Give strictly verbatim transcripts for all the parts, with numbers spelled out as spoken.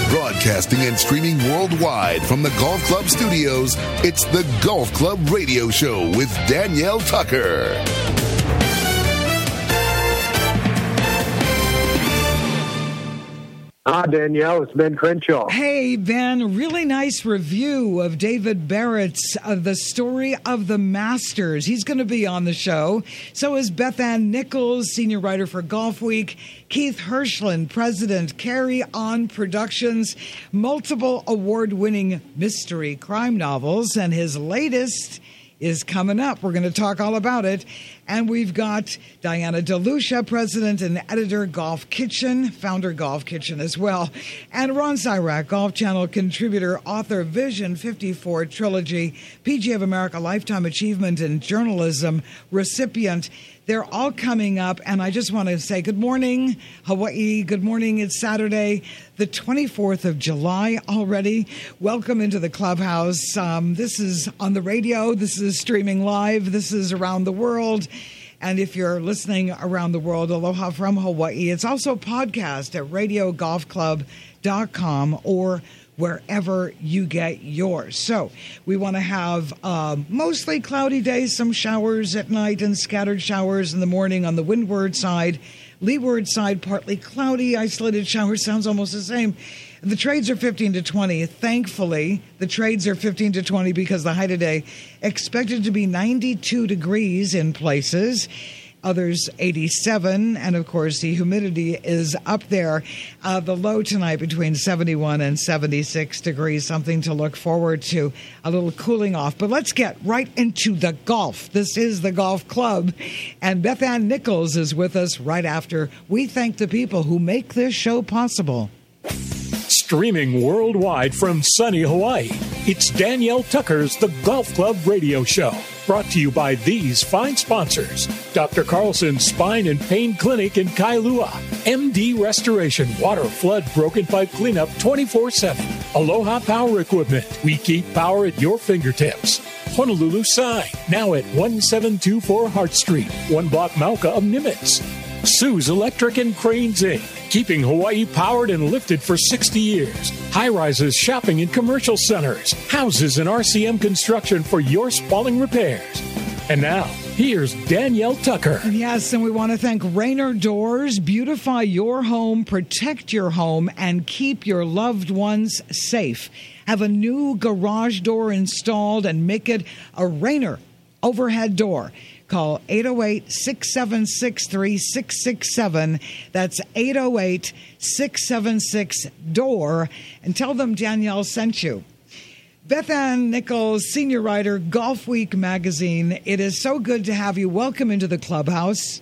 Broadcasting and streaming worldwide from the Golf Club studios, it's the Golf Club Radio Show with Danielle Tucker. Hi, Danielle. It's Ben Crenshaw. Hey, Ben. Really nice review of David Barrett's uh, The Story of the Masters. He's going to be on the show. So is Beth Ann Nichols, senior writer for Golf Week. Keith Hirschland, president, Carry On Productions, multiple award-winning mystery crime novels. And his latest is coming up. We're going to talk all about it. And we've got Diana DeLucia, president and editor, Golf Kitchen, founder, Golf Kitchen as well. And Ron Syrak, Golf Channel contributor, author, Vision fifty-four Trilogy, P G A of America Lifetime Achievement in Journalism recipient. They're all coming up, and I just want to say good morning, Hawaii. Good morning. It's Saturday, the twenty-fourth of July already. Welcome into the clubhouse. Um, this is on the radio. This is streaming live. This is around the world. And if you're listening around the world, aloha from Hawaii. It's also a podcast at radio golf club dot com or wherever you get yours. So we want to have uh, mostly cloudy days, some showers at night and scattered showers in the morning on the windward side. Leeward side, partly cloudy, isolated showers. Sounds almost the same. The trades are fifteen to twenty. Thankfully, the trades are fifteen to twenty because the high today expected to be ninety-two degrees in places. Others eighty-seven, and of course the humidity is up there. Uh, the low tonight between seventy-one and seventy-six degrees, something to look forward to, a little cooling off. But let's get right into the golf. This is the Golf Club, and Beth Ann Nichols is with us right after we thank the people who make this show possible. Streaming worldwide from sunny Hawaii, it's Danielle Tucker's The Golf Club Radio Show. Brought to you by these fine sponsors: Doctor Carlson's Spine and Pain Clinic in Kailua, M D Restoration Water Flood Broken Pipe Cleanup twenty-four seven, Aloha Power Equipment, we keep power at your fingertips. Honolulu Sign, now at one seven two four Hart Street, one block Mauka of Nimitz. Sue's Electric and Cranes Incorporated, keeping Hawaii powered and lifted for sixty years. High-rises, shopping and commercial centers, houses and R C M construction for your spalling repairs. And now, here's Danielle Tucker. Yes, and we want to thank Rainer Doors. Beautify your home, protect your home, and keep your loved ones safe. Have a new garage door installed and make it a Rainer overhead door. Call eight oh eight, six seven six, three six six seven. That's eight oh eight, six seven six, D O O R. And tell them Danielle sent you. Beth Ann Nichols, senior writer, Golf Week magazine. It is so good to have you. Welcome into the clubhouse.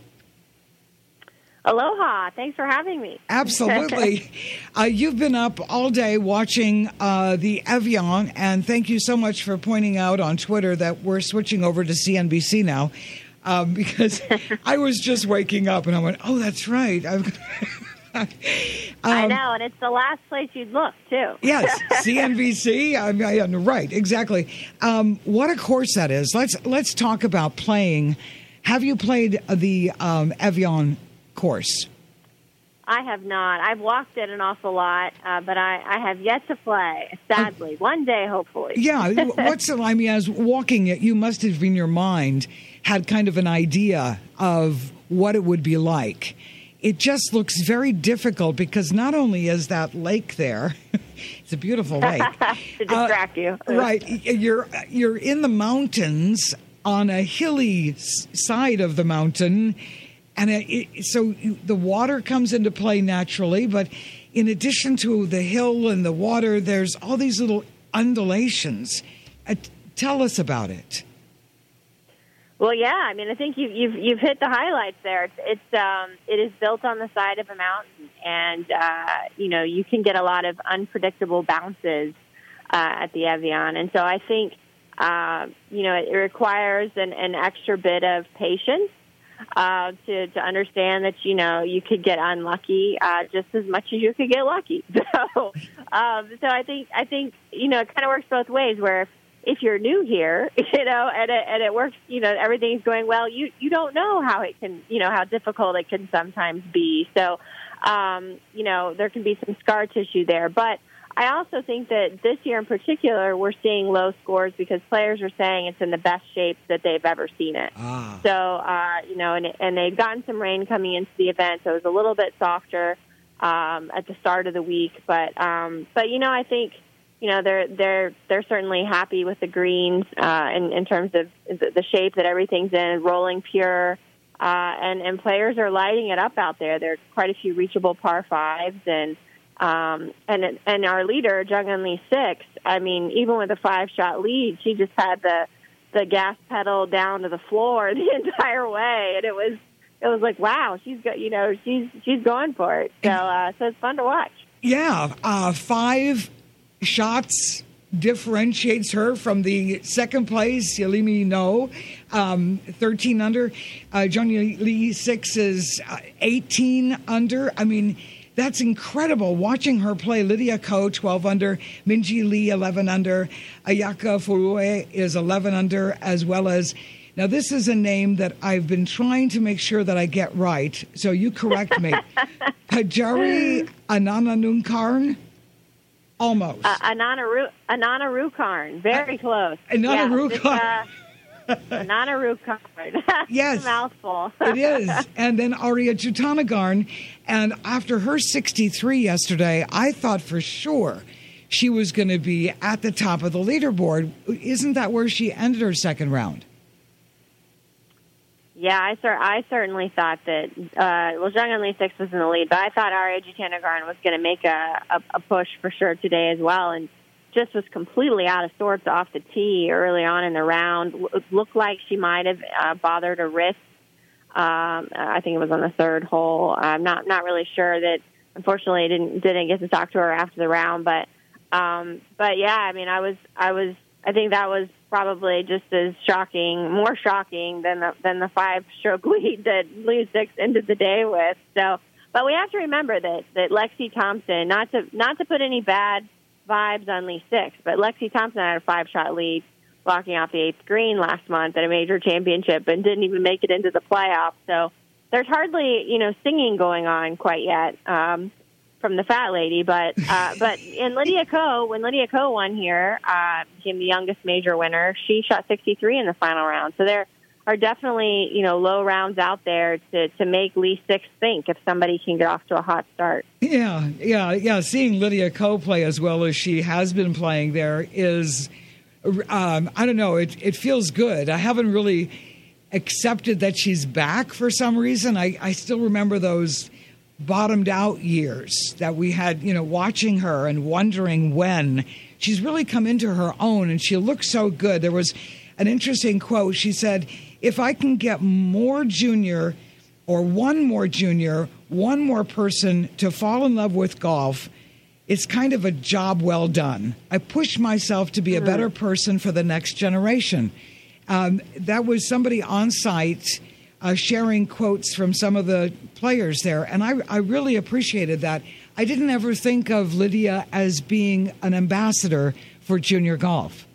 Aloha. Thanks for having me. Absolutely. uh, you've been up all day watching uh, the Evian, and thank you so much for pointing out on Twitter that we're switching over to C N B C now, um, because I was just waking up and I went, oh, that's right. I've um, I know, and it's the last place you'd look, too. Yes, C N B C. I mean, right, exactly. Um, what a course that is. Let's, let's talk about playing. Have you played the um, Evian course? I have not. I've walked it an awful lot, uh, but I, I have yet to play, sadly. Uh, One day, hopefully. Yeah. What's I mean, as walking it, you must have in your mind had kind of an idea of what it would be like. It just looks very difficult because not only is that lake there, it's a beautiful lake. To distract uh, you. Right. You're, you're in the mountains on a hilly side of the mountain. And it, it, so you, the water comes into play naturally, but in addition to the hill and the water, there's all these little undulations. Uh, tell us about it. Well, yeah, I mean, I think you've you've, you've hit the highlights there. It's, it's um, it is built on the side of a mountain, and uh, you know you can get a lot of unpredictable bounces uh, at the Evian, and so I think uh, you know it, it requires an, an extra bit of patience. Uh, to, to understand that, you know, you could get unlucky uh, just as much as you could get lucky. So, um, so I think, I think, you know, it kind of works both ways where if, if you're new here, you know, and it, and it works, you know, everything's going well, you, you don't know how it can, you know, how difficult it can sometimes be. So, um, you know, there can be some scar tissue there. But I also think that this year in particular, we're seeing low scores because players are saying it's in the best shape that they've ever seen it. Ah. So, uh, you know, and, and they've gotten some rain coming into the event, so it was a little bit softer um, at the start of the week. But, um, but you know, I think, you know, they're they're they're certainly happy with the greens uh, in, in terms of the shape that everything's in, rolling pure. Uh, and, and players are lighting it up out there. There are quite a few reachable par fives, and um, and and our leader, Jung Eun Lee six. I mean, even with a five shot lead, she just had the the gas pedal down to the floor the entire way, and it was it was like, wow, she's got you know she's she's going for it. So uh, so it's fun to watch. Yeah, uh, five shots differentiates her from the second place, Yeonmi No, um, thirteen under. Uh, Jung Eun Lee six is uh, eighteen under. I mean, that's incredible. Watching her play, Lydia Ko, twelve under. Minji Lee, eleven under. Ayaka Furue is eleven under, as well as... Now, this is a name that I've been trying to make sure that I get right, so you correct me. Pajari Anananunkarn? Almost. Uh, Anana Anana Rukarn. Very close. Anana Rukarn. Uh, Anana Rukarn. Yes. A mouthful. It is. And then Arya Jutanagarn. And after her sixty-three yesterday, I thought for sure she was going to be at the top of the leaderboard. Isn't that where she ended her second round? Yeah, I, cer- I certainly thought that, uh, well, Jung Eun Lee six was in the lead, but I thought Arya Jutanagarn was going to make a, a, a push for sure today as well, and just was completely out of sorts off the tee early on in the round. It looked like she might have uh, bothered a wrist. Um, I think it was on the third hole. I'm not not really sure that, unfortunately, I didn't didn't get to talk to her after the round, but um, but yeah, I mean, I was I was I think that was probably just as shocking, more shocking than the than the five-stroke lead that Lee six ended the day with. So, but we have to remember that that Lexi Thompson, not to not to put any bad vibes on Lee six, but Lexi Thompson had a five-shot lead walking off the eighth green last month at a major championship and didn't even make it into the playoffs. So there's hardly you know singing going on quite yet. Um, from the fat lady, but uh, but in Lydia Ko, when Lydia Ko won here, uh, became the youngest major winner, she shot sixty-three in the final round. So there are definitely, you know, low rounds out there to, to make Lee six think if somebody can get off to a hot start. Yeah, yeah, yeah. Seeing Lydia Ko play as well as she has been playing there is, um, I don't know, it, it feels good. I haven't really accepted that she's back for some reason. I, I still remember those bottomed out years that we had, you know, watching her and wondering when. She's really come into her own, and she looks so good. There was an interesting quote. She said, if I can get more junior or one more junior, one more person to fall in love with golf, it's kind of a job well done. I push myself to be a better person for the next generation. Um, that was somebody on site Uh, sharing quotes from some of the players there. And I, I really appreciated that. I didn't ever think of Lydia as being an ambassador for junior golf.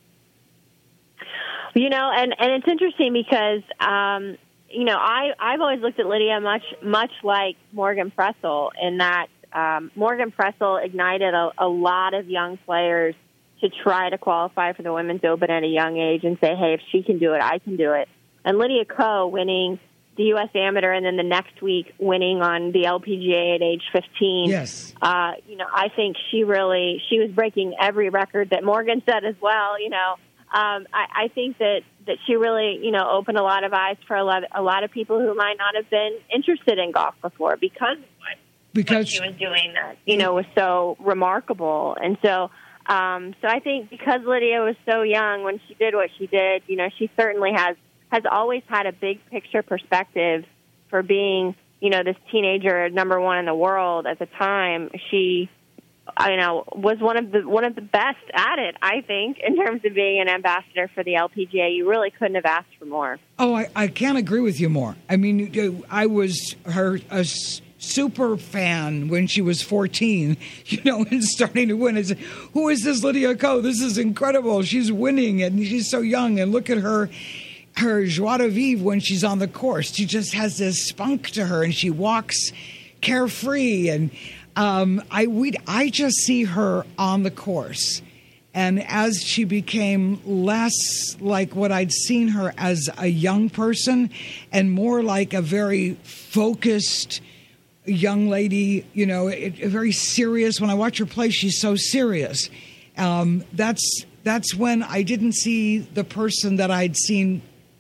You know, and, and it's interesting because, um, you know, I, I've always looked at Lydia much, much like Morgan Pressel in that um, Morgan Pressel ignited a, a lot of young players to try to qualify for the Women's Open at a young age and say, hey, if she can do it, I can do it. And Lydia Ko winning the U S Amateur and then the next week winning on the L P G A at age fifteen. Yes. Uh, you know, I think she really, she was breaking every record that Morgan set as well. You know, um, I, I think that, that she really, you know, opened a lot of eyes for a lot, a lot of people who might not have been interested in golf before because what, because what she was doing that, you know, was so remarkable. And so, um, so I think because Lydia was so young when she did what she did, you know, she certainly has, has always had a big picture perspective for being, you know, this teenager number one in the world at the time. She, you know, was one of the one of the best at it, I think, in terms of being an ambassador for the L P G A. You really couldn't have asked for more. Oh, I, I can't agree with you more. I mean, I was her a super fan when she was fourteen, you know, and starting to win. I said, who is this Lydia Ko? This is incredible. She's winning, and she's so young, and look at her. Her joie de vivre when she's on the course. She just has this spunk to her, and she walks carefree. And Um, I we I just see her on the course, and as she became less like what I'd seen her as a young person, and more like a very focused young lady, you know, it, it, very serious. When I watch her play, she's so serious. Um, that's that's when I didn't see the person that I'd seen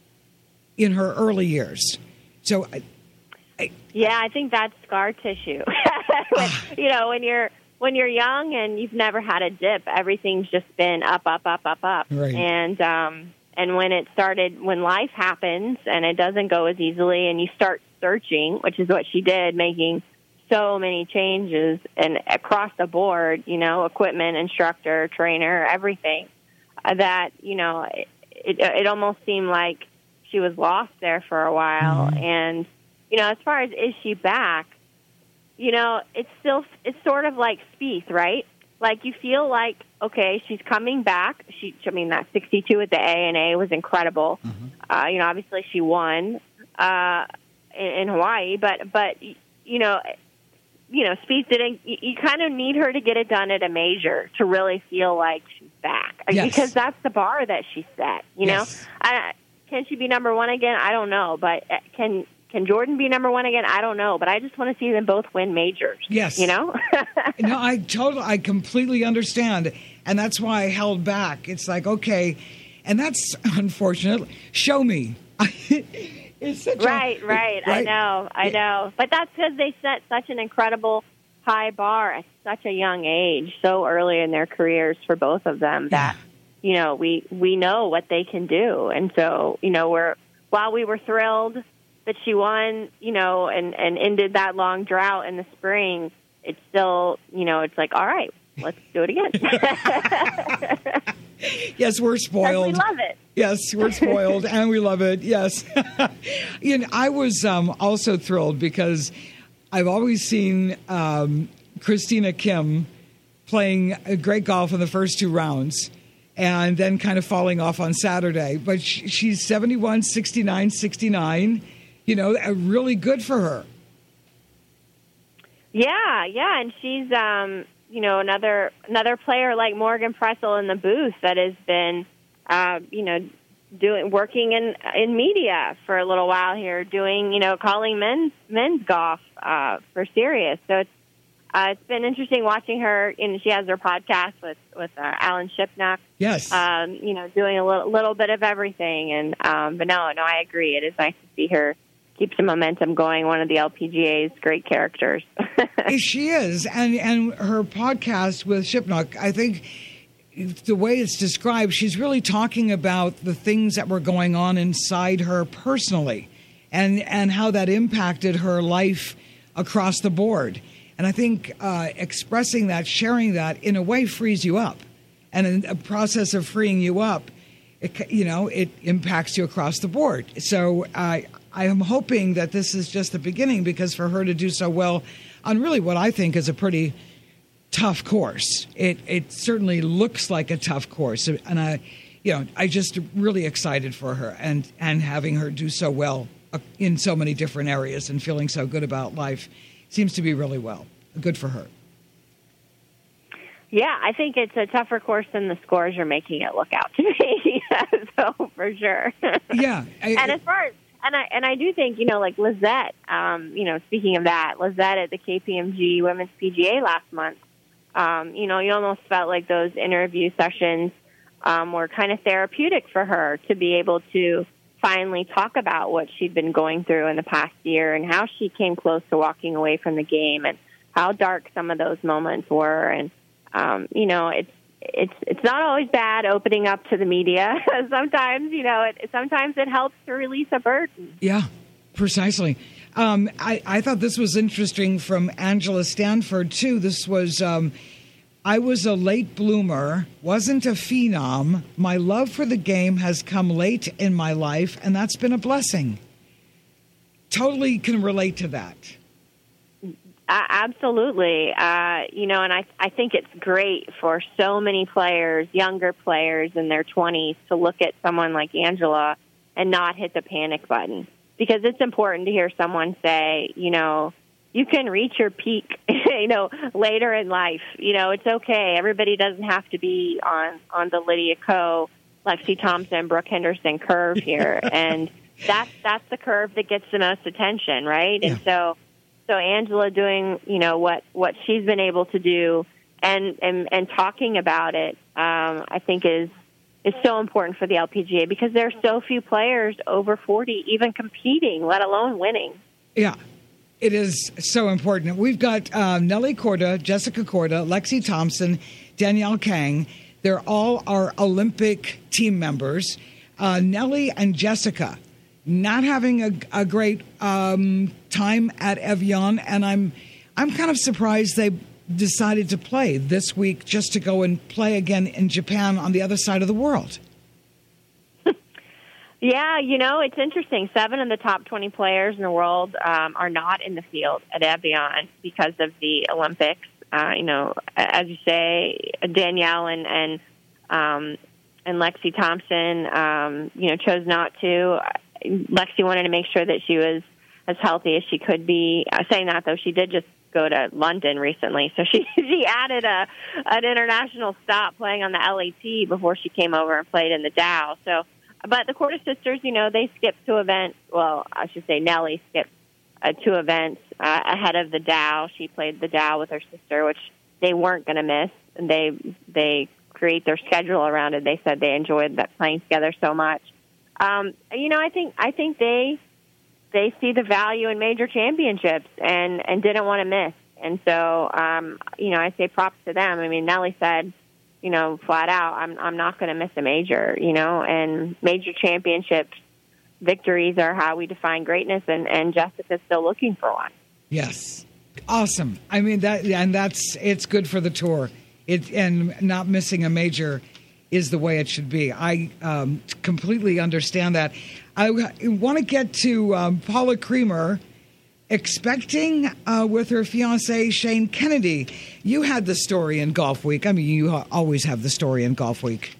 in her early years. So. I, Yeah, I think that's scar tissue. when, you know, when you're when you're young and you've never had a dip, everything's just been up, up, up, up, up. Right. And um, and when it started, when life happens and it doesn't go as easily, and you start searching, which is what she did, making so many changes and across the board, you know, equipment, instructor, trainer, everything, uh, that, you know, it, it, it almost seemed like she was lost there for a while. Mm-hmm. And you know, as far as is she back, you know, it's still, it's sort of like Spieth, right? Like you feel like, okay, she's coming back. She, I mean, that sixty-two at the A and A was incredible. Mm-hmm. Uh, you know, obviously she won uh, in, in Hawaii, but, but, you know, you know, Spieth didn't, you, you kind of need her to get it done at a major to really feel like she's back. Yes. Because that's the bar that she set, you yes. know? I, can she be number one again? I don't know, but can, Can Jordan be number one again? I don't know, but I just want to see them both win majors. Yes. You know? No, I totally, I completely understand. And that's why I held back. It's like, okay, and that's unfortunate. Show me. It's such right, a, right, right. I know, I know. But that's because they set such an incredible high bar at such a young age, so early in their careers for both of them, that, yeah. you know, we, we know what they can do. And so, you know, we're, while we were thrilled that she won, you know, and, and ended that long drought in the spring, it's still, you know, it's like, all right, let's do it again. Yes, we're spoiled. We love it. Yes, we're spoiled, and we love it. Yes. You know, I was um, also thrilled because I've always seen um, Christina Kim playing great golf in the first two rounds and then kind of falling off on Saturday. But she, she's seventy-one, sixty-nine, sixty-nine. You know, really good for her. Yeah, yeah, and she's, um, you know, another another player like Morgan Pressel in the booth that has been, uh, you know, doing working in in media for a little while here, doing, you know, calling men's men's golf uh, for Sirius. So it's uh, it's been interesting watching her. And she has her podcast with with uh, Alan Shipnuck. Yes, um, you know, doing a little, little bit of everything. And um, but no, no, I agree. It is nice to see her keep some momentum going. One of the L P G A's great characters. She is, and and her podcast with Shipnuck, I think the way it's described, she's really talking about the things that were going on inside her personally, and and how that impacted her life across the board. And I think uh, expressing that, sharing that, in a way, frees you up. And in a process of freeing you up, it, you know, it impacts you across the board. So I. Uh, I am hoping that this is just the beginning, because for her to do so well on really what I think is a pretty tough course, it it certainly looks like a tough course, and I, you know, I just really excited for her and and having her do so well in so many different areas and feeling so good about life seems to be really well good for her. Yeah, I think it's a tougher course than the scores are making it look out to me. So for sure. Yeah, I, and as far as And I and I do think, you know, like Lizette, um, you know, speaking of that, Lizette at the K P M G Women's P G A last month, um, you know, you almost felt like those interview sessions um, were kind of therapeutic for her to be able to finally talk about what she'd been going through in the past year and how she came close to walking away from the game and how dark some of those moments were. And, um, you know, it's, It's it's not always bad opening up to the media. Sometimes, you know, it, sometimes it helps to release a burden. Yeah, precisely. Um, I, I thought this was interesting from Angela Stanford, too. This was, um, I was a late bloomer, wasn't a phenom. My love for the game has come late in my life, and that's been a blessing. Totally can relate to that. Uh, absolutely. Uh, you know, and I, I think it's great for so many players, younger players in their twenties, to look at someone like Angela and not hit the panic button. Because it's important to hear someone say, you know, you can reach your peak, you know, later in life. You know, it's okay. Everybody doesn't have to be on, on the Lydia Ko, Lexi Thompson, Brooke Henderson curve here. And that's, that's the curve that gets the most attention, right? Yeah. And so, so Angela doing, you know, what, what she's been able to do and, and, and talking about it, um, I think is, is so important for the L P G A because there are so few players over forty even competing, let alone winning. Yeah. It is so important. We've got uh, Nelly Korda, Jessica Korda, Lexi Thompson, Danielle Kang. They're all our Olympic team members. Uh, Nelly and Jessica not having a, a great um, time at Evian, and I'm I'm kind of surprised they decided to play this week just to go and play again in Japan on the other side of the world. Yeah, you know, it's interesting. Seven of the top twenty players in the world um, are not in the field at Evian because of the Olympics. Uh, you know, as you say, Danielle and and, um, and Lexi Thompson, um, you know, chose not to. Lexi wanted to make sure that she was as healthy as she could be. Uh, saying that, though, she did just go to London recently, so she she added a an international stop playing on the L A T before she came over and played in the Dow. So. But the Korda sisters, you know, they skipped two events. Well, I should say Nelly skipped uh, two events uh, ahead of the Dow. She played the Dow with her sister, which they weren't going to miss. And they they create their schedule around it. They said they enjoyed that playing together so much. Um, you know, I think I think they they see the value in major championships and, and didn't want to miss. And so, um, you know, I say props to them. I mean, Nelly said, you know, flat out, I'm I'm not going to miss a major, you know, and major championships victories are how we define greatness, and, and Jessica's still looking for one. Yes. Awesome. I mean, that, and that's, it's good for the tour. It, and not missing a major is the way it should be. I um, completely understand that. I want to get to um, Paula Creamer, expecting uh, with her fiance Shane Kennedy. You had the story in Golf Week. I mean, you always have the story in Golf Week.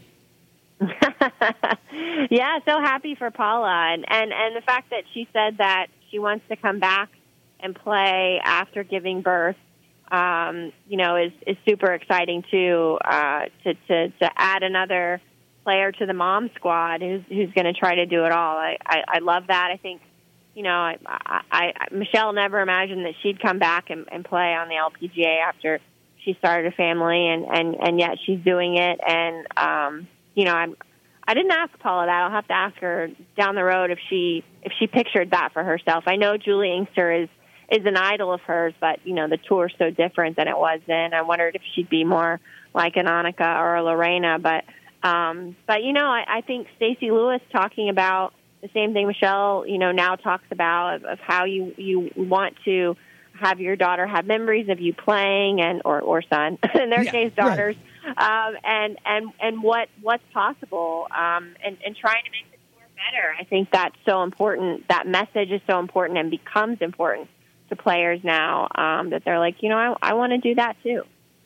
Yeah, so happy for Paula, and, and and the fact that she said that she wants to come back and play after giving birth, um, you know, is is super exciting too. Uh, to to to add another player to the mom squad who's who's going to try to do it all. I, I I love that. I think. You know, I, I, I, Michelle never imagined that she'd come back and, and play on the L P G A after she started a family, and, and, and yet she's doing it. And, um, you know, I'm, I didn't ask Paula that. I'll have to ask her down the road if she if she pictured that for herself. I know Julie Inkster is, is an idol of hers, but, you know, the tour's so different than it was then. I wondered if she'd be more like an Annika or a Lorena. But, um, but you know, I, I think Stacey Lewis talking about the same thing Michelle, you know, now talks about of, of how you, you want to have your daughter have memories of you playing, and or, or son, in their yeah, case, daughters, right. um, and and and what what's possible, um, and, and trying to make the tour better. I think that's so important. That message is so important and becomes important to players now, um, that they're like, you know, I, I want to do that too.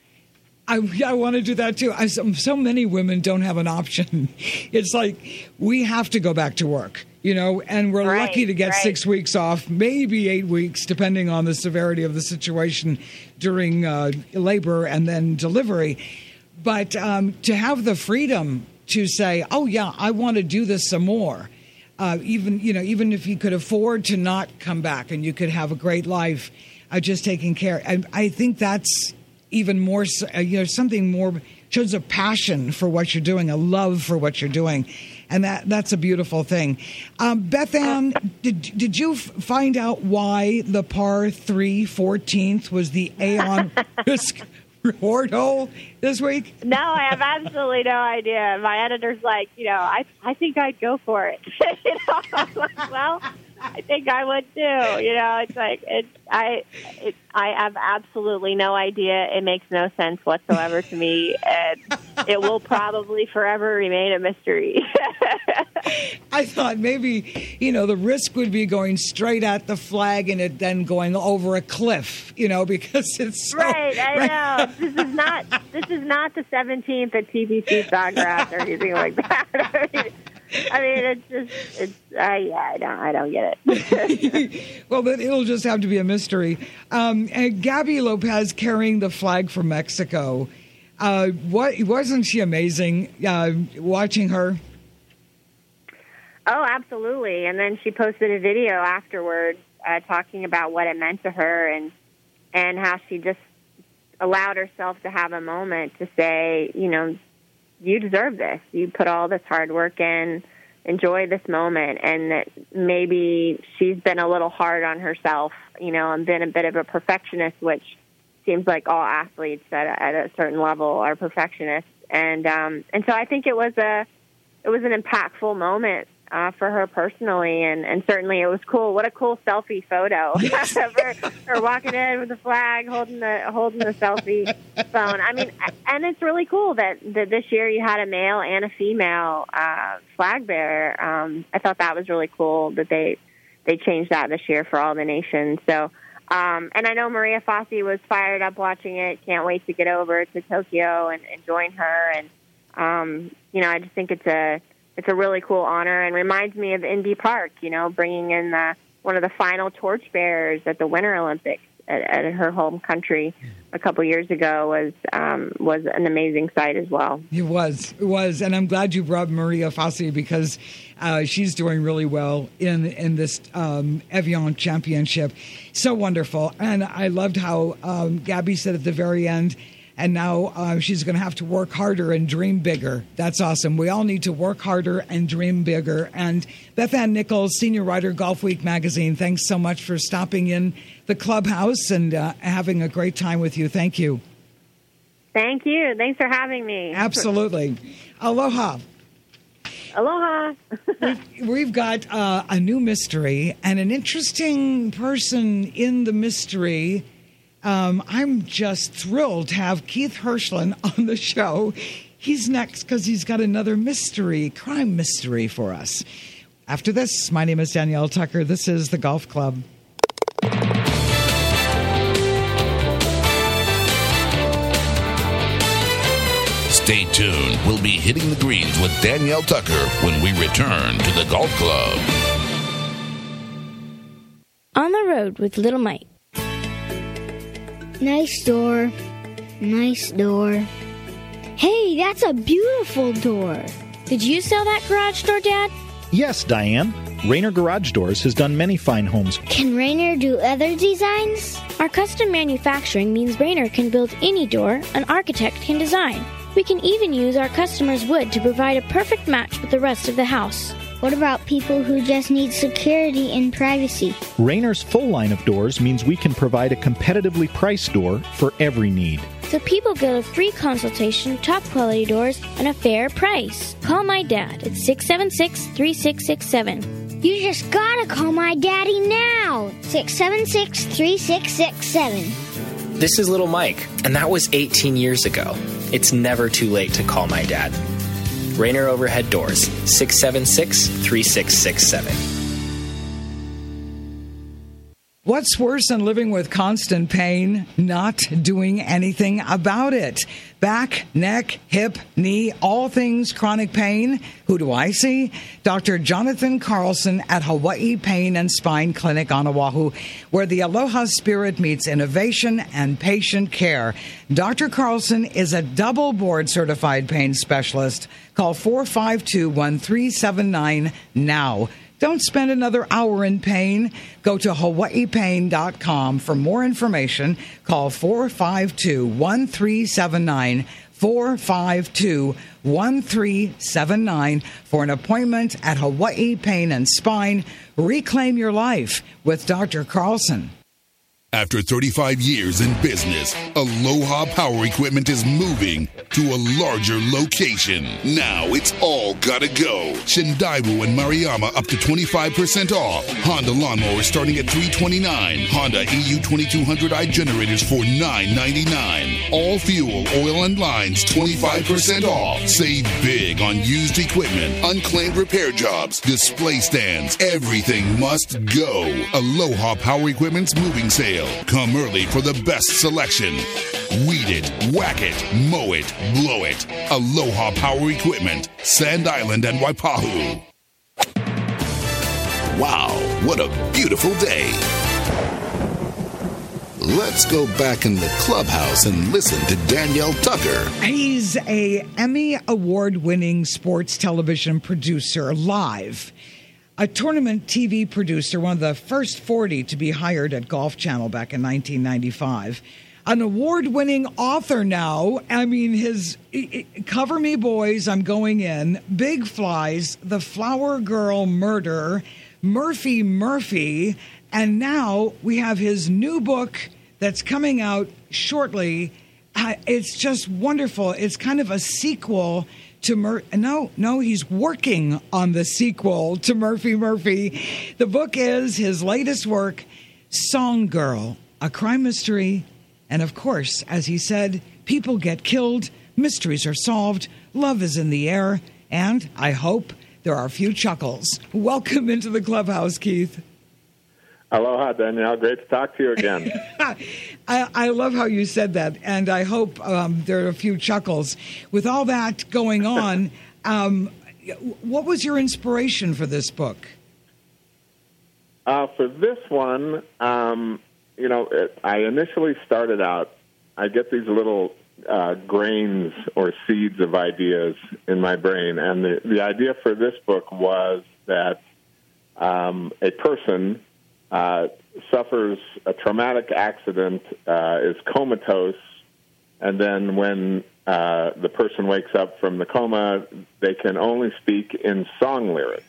I, I want to do that too. I, so, so many women don't have an option. It's like we have to go back to work, you know, and we're right, lucky to get right. six weeks off, maybe eight weeks, depending on the severity of the situation during uh, labor and then delivery. But um, to have the freedom to say, oh, yeah, I want to do this some more. Uh, even, you know, even if you could afford to not come back and you could have a great life, uh, just taking care. I, I think that's even more, uh, you know, something more shows a passion for what you're doing, a love for what you're doing. And that that's a beautiful thing. Um, Beth Ann, did, did you f- find out why the par three fourteenth was the Aon risk reward hole this week? No, I have absolutely no idea. My editor's like, you know, I I think I'd go for it. you know, I'm like, well, I think I would too. You know, it's like it. I it, I have absolutely no idea. It makes no sense whatsoever to me, and it will probably forever remain a mystery. I thought maybe, you know, the risk would be going straight at the flag and it then going over a cliff, you know, because it's so, right. I right. know this is not this is not the seventeenth at T B C Sawgrass or anything like that. I mean, I mean, it's just, it's, uh, yeah, I don't, I don't get it. Well, then it'll just have to be a mystery. Um, and Gabby Lopez carrying the flag for Mexico. Uh, what, wasn't she amazing uh, watching her? Oh, absolutely. And then she posted a video afterwards uh, talking about what it meant to her and and how she just allowed herself to have a moment to say, you know, you deserve this. You put all this hard work in. Enjoy this moment. And that maybe she's been a little hard on herself, you know, and been a bit of a perfectionist, which seems like all athletes at a, at a certain level are perfectionists. And um, and so I think it was a it was an impactful moment Uh, for her personally, and, and certainly it was cool. What a cool selfie photo of her, her walking in with the flag, holding the holding the selfie phone. I mean, and it's really cool that, that this year you had a male and a female uh, flag bearer. Um, I thought that was really cool that they they changed that this year for all the nations. So, um, and I know Maria Fassi was fired up watching it. Can't wait to get over to Tokyo and, and join her. And um, you know, I just think it's a It's a really cool honor and reminds me of Indy Park, you know, bringing in the, one of the final torchbearers at the Winter Olympics at, at her home country a couple years ago was um, was an amazing sight as well. It was. It was. And I'm glad you brought Maria Fassi because uh, she's doing really well in, in this um, Evian Championship. So wonderful. And I loved how um, Gabby said at the very end, and now uh, she's going to have to work harder and dream bigger. That's awesome. We all need to work harder and dream bigger. And Beth Ann Nichols, senior writer, Golf Week magazine, thanks so much for stopping in the clubhouse and uh, having a great time with you. Thank you. Thank you. Thanks for having me. Absolutely. Aloha. Aloha. We've got uh, a new mystery and an interesting person in the mystery. Um, I'm just thrilled to have Keith Hirschland on the show. He's next because he's got another mystery, crime mystery for us. After this, my name is Danielle Tucker. This is The Golf Club. Stay tuned. We'll be hitting the greens with Danielle Tucker when we return to The Golf Club. On the road with Little Mike. Nice door. Nice door. Hey, that's a beautiful door. Did you sell that garage door, Dad? Yes, Diane. Rainer Garage Doors has done many fine homes. Can Rainer do other designs? Our custom manufacturing means Rainer can build any door an architect can design. We can even use our customers' wood to provide a perfect match with the rest of the house. What about people who just need security and privacy? Rainer's full line of doors means we can provide a competitively priced door for every need. So people get a free consultation, top quality doors, and a fair price. Call my dad at six seven six, three six six seven. You just gotta call my daddy now! six seven six, three six six seven. This is Little Mike, and that was eighteen years ago. It's never too late to call my dad. Rainer Overhead Doors, six seven six, three six six seven. What's worse than living with constant pain? Not doing anything about it. Back, neck, hip, knee, all things chronic pain. Who do I see? Doctor Jonathan Carlson at Hawaii Pain and Spine Clinic on Oahu, where the Aloha spirit meets innovation and patient care. Doctor Carlson is a double board certified pain specialist. Call four five two, one three seven nine now. Don't spend another hour in pain. Go to hawaii pain dot com for more information. Call four five two, one three seven nine, four five two, one three seven nine for an appointment at Hawaii Pain and Spine. Reclaim your life with Doctor Carlson. After thirty-five years in business, Aloha Power Equipment is moving to a larger location. Now it's all gotta go. Shindaiwu and Maruyama up to twenty-five percent off. Honda lawnmowers starting at three hundred twenty-nine dollars. Honda E U twenty-two hundred i generators for nine ninety-nine. All fuel, oil, and lines twenty-five percent off. Save big on used equipment, unclaimed repair jobs, display stands. Everything must go. Aloha Power Equipment's moving sale. Come early for the best selection. Weed it, whack it, mow it, blow it. Aloha Power Equipment, Sand Island and Waipahu. Wow, what a beautiful day. Let's go back in the clubhouse and listen to Danielle Tucker. He's a Emmy award-winning sports television producer, live. A tournament T V producer, one of the first forty to be hired at Golf Channel back in nineteen ninety-five. An award-winning author now. I mean, his Cover Me Boys, I'm Going In, Big Flies, The Flower Girl Murder, Murphy Murphy, and now we have his new book that's coming out shortly. Uh, it's just wonderful. It's kind of a sequel to Mur- no, no, he's working on the sequel to Murphy Murphy. The book is his latest work, Song Girl, a crime mystery. And of course, as he said, people get killed, mysteries are solved, love is in the air, and I hope there are a few chuckles. Welcome into the clubhouse, Keith. Aloha, Danielle. Great to talk to you again. I, I love how you said that, and I hope um, there are a few chuckles. With all that going on, um, what was your inspiration for this book? Uh, for this one, um, you know, it, I initially started out, I get these little uh, grains or seeds of ideas in my brain, and the, the idea for this book was that um, a person Uh, suffers a traumatic accident, uh, is comatose, and then when uh, the person wakes up from the coma, they can only speak in song lyrics.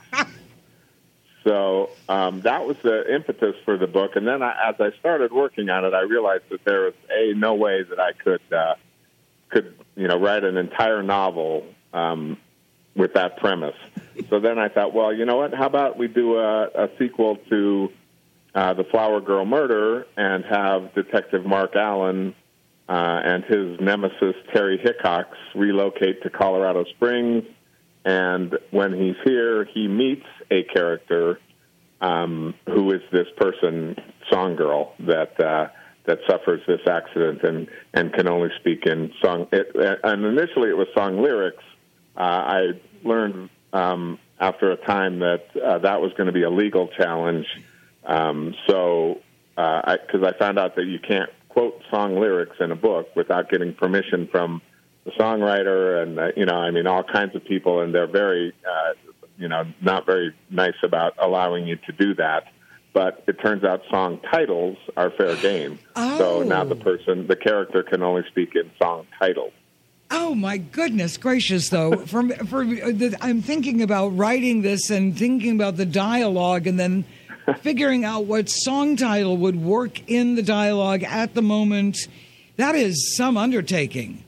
So um, that was the impetus for the book. And then I, as I started working on it, I realized that there was a no way that I could uh, could you know write an entire novel um, with that premise. So then I thought, well, you know what? How about we do a, a sequel to Uh, the Flower Girl Murder and have Detective Mark Allen uh, and his nemesis Terry Hickox relocate to Colorado Springs. And when he's here, he meets a character um, who is this person, Song Girl, that uh, that suffers this accident and, and can only speak in song. It, and initially it was song lyrics. Uh, I learned um, after a time that uh, that was going to be a legal challenge. Um, so, because uh, I, I found out that you can't quote song lyrics in a book without getting permission from the songwriter and, uh, you know, I mean, all kinds of people, and they're very, uh, you know, not very nice about allowing you to do that. But it turns out song titles are fair game. Oh. So now the person, the character can only speak in song titles. Oh, my goodness gracious, though. for, for the, I'm thinking about writing this and thinking about the dialogue and then figuring out what song title would work in the dialogue at the moment. That is some undertaking.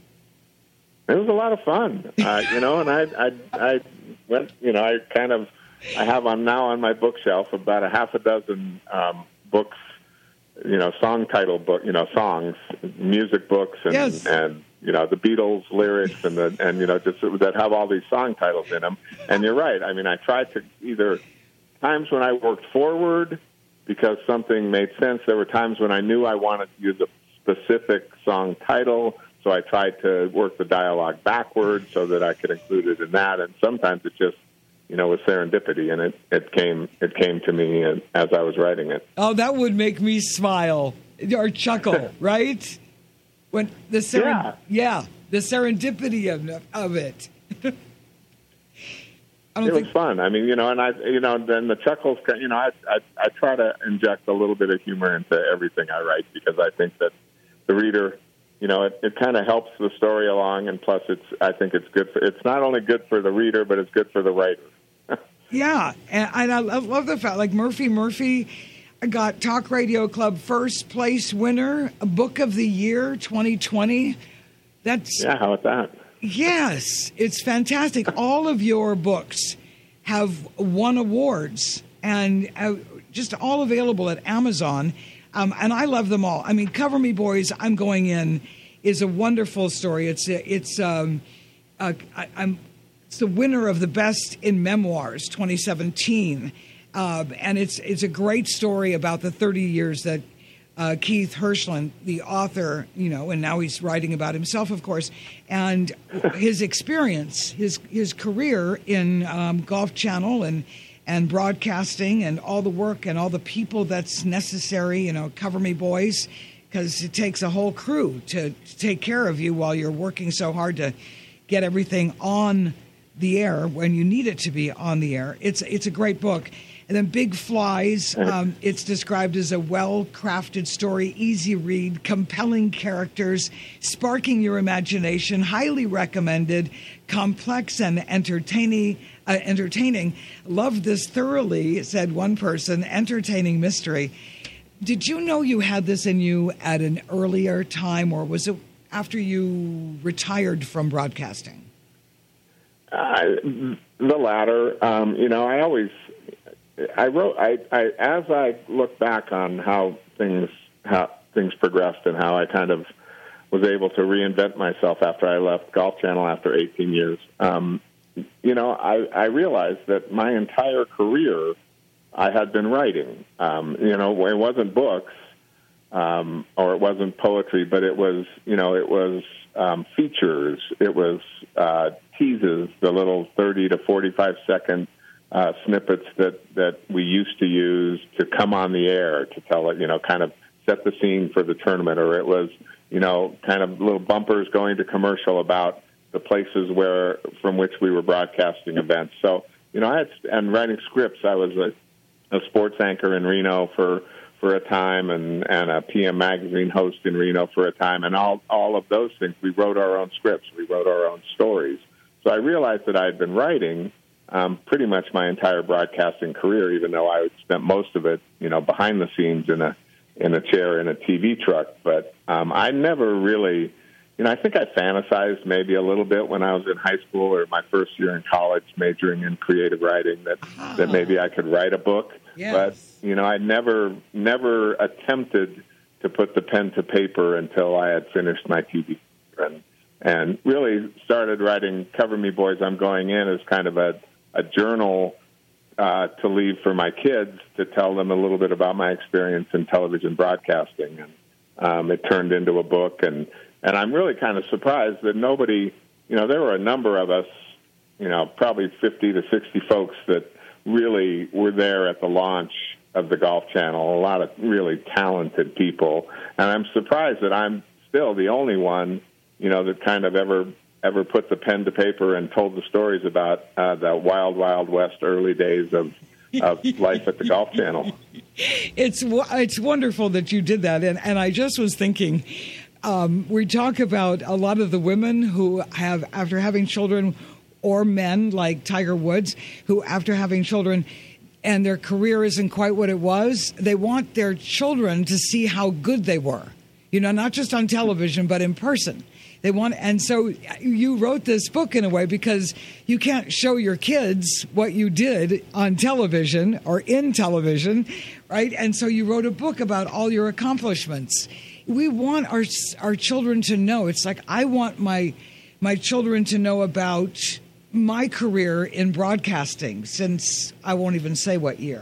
It was a lot of fun, uh, you know, and I, I, I went, you know, I kind of, I have on now on my bookshelf about a half a dozen um, books, you know, song title book, you know, songs, music books, and, yes. and you know, the Beatles lyrics, and the, and you know, just that have all these song titles in them. And you're right. I mean, I tried to either. Times when I worked forward because something made sense. There were times when I knew I wanted to use a specific song title, so I tried to work the dialogue backward so that I could include it in that. And sometimes it just, you know, was serendipity, and it, it came it came to me as I was writing it. Oh, that would make me smile or chuckle, right? When the seren- yeah. yeah, the serendipity of of it. It was think... fun. I mean, you know, and I, you know, then the chuckles, you know, I, I, I try to inject a little bit of humor into everything I write because I think that the reader, you know, it, it kind of helps the story along, and plus, it's, I think it's good for, it's not only good for the reader, but it's good for the writer. Yeah, and, and I love the fact, like Murphy Murphy got Talk Radio Club first place winner, a Book of the Year twenty twenty. That's yeah, how about that? Yes, it's fantastic. All of your books have won awards, and uh, just all available at Amazon, um, and I love them all. I mean, Cover Me Boys, I'm Going In, is a wonderful story. It's it's um, uh, I, I'm it's the winner of the Best in Memoirs twenty seventeen, uh, and it's it's a great story about the thirty years that uh, Keith Hirschland, the author, you know, and now he's writing about himself, of course, and his experience, his his career in um, Golf Channel and and broadcasting and all the work and all the people that's necessary, you know, Cover Me Boys, because it takes a whole crew to, to take care of you while you're working so hard to get everything on the air when you need it to be on the air. It's it's a great book. And then Big Flies, um, it's described as a well-crafted story, easy read, compelling characters, sparking your imagination, highly recommended, complex and entertaining. Uh, entertaining. Loved this thoroughly, said one person, entertaining mystery. Did you know you had this in you at an earlier time, or was it after you retired from broadcasting? Uh, the latter. Um, you know, I always... I wrote. I, I as I look back on how things how things progressed and how I kind of was able to reinvent myself after I left Golf Channel after eighteen years. Um, you know, I, I realized that my entire career I had been writing. Um, you know, it wasn't books um, or it wasn't poetry, but it was you know it was um, features. It was uh, teases, the little thirty to forty-five second. Uh, snippets that, that we used to use to come on the air to tell it, you know, kind of set the scene for the tournament, or it was, you know, kind of little bumpers going to commercial about the places where from which we were broadcasting events. So, you know, I had, and writing scripts. I was a, a sports anchor in Reno for, for a time, and, and a P M magazine host in Reno for a time, and all all of those things. We wrote our own scripts. We wrote our own stories. So I realized that I had been writing Um, pretty much my entire broadcasting career, even though I spent most of it, you know, behind the scenes in a in a chair in a T V truck. But um, I never really, you know, I think I fantasized maybe a little bit when I was in high school or my first year in college, majoring in creative writing, that oh. that maybe I could write a book. Yes. But you know, I never never attempted to put the pen to paper until I had finished my T V and and really started writing Cover Me Boys, I'm Going In as kind of a a journal uh, to leave for my kids to tell them a little bit about my experience in television broadcasting. And um, it turned into a book. And, and I'm really kind of surprised that nobody, you know, there were a number of us, you know, probably fifty to sixty folks that really were there at the launch of the Golf Channel, a lot of really talented people. And I'm surprised that I'm still the only one, you know, that kind of ever ever put the pen to paper and told the stories about uh, the wild, wild west early days of, of life at the Golf Channel. It's it's wonderful that you did that. And, and I just was thinking, um, we talk about a lot of the women who have, after having children, or men like Tiger Woods, who after having children and their career isn't quite what it was, they want their children to see how good they were. You know, not just on television, but in person. They want, and so you wrote this book in a way because you can't show your kids what you did on television or in television, right? And so you wrote a book about all your accomplishments. We want our our children to know. It's like I want my my children to know about my career in broadcasting since I won't even say what year,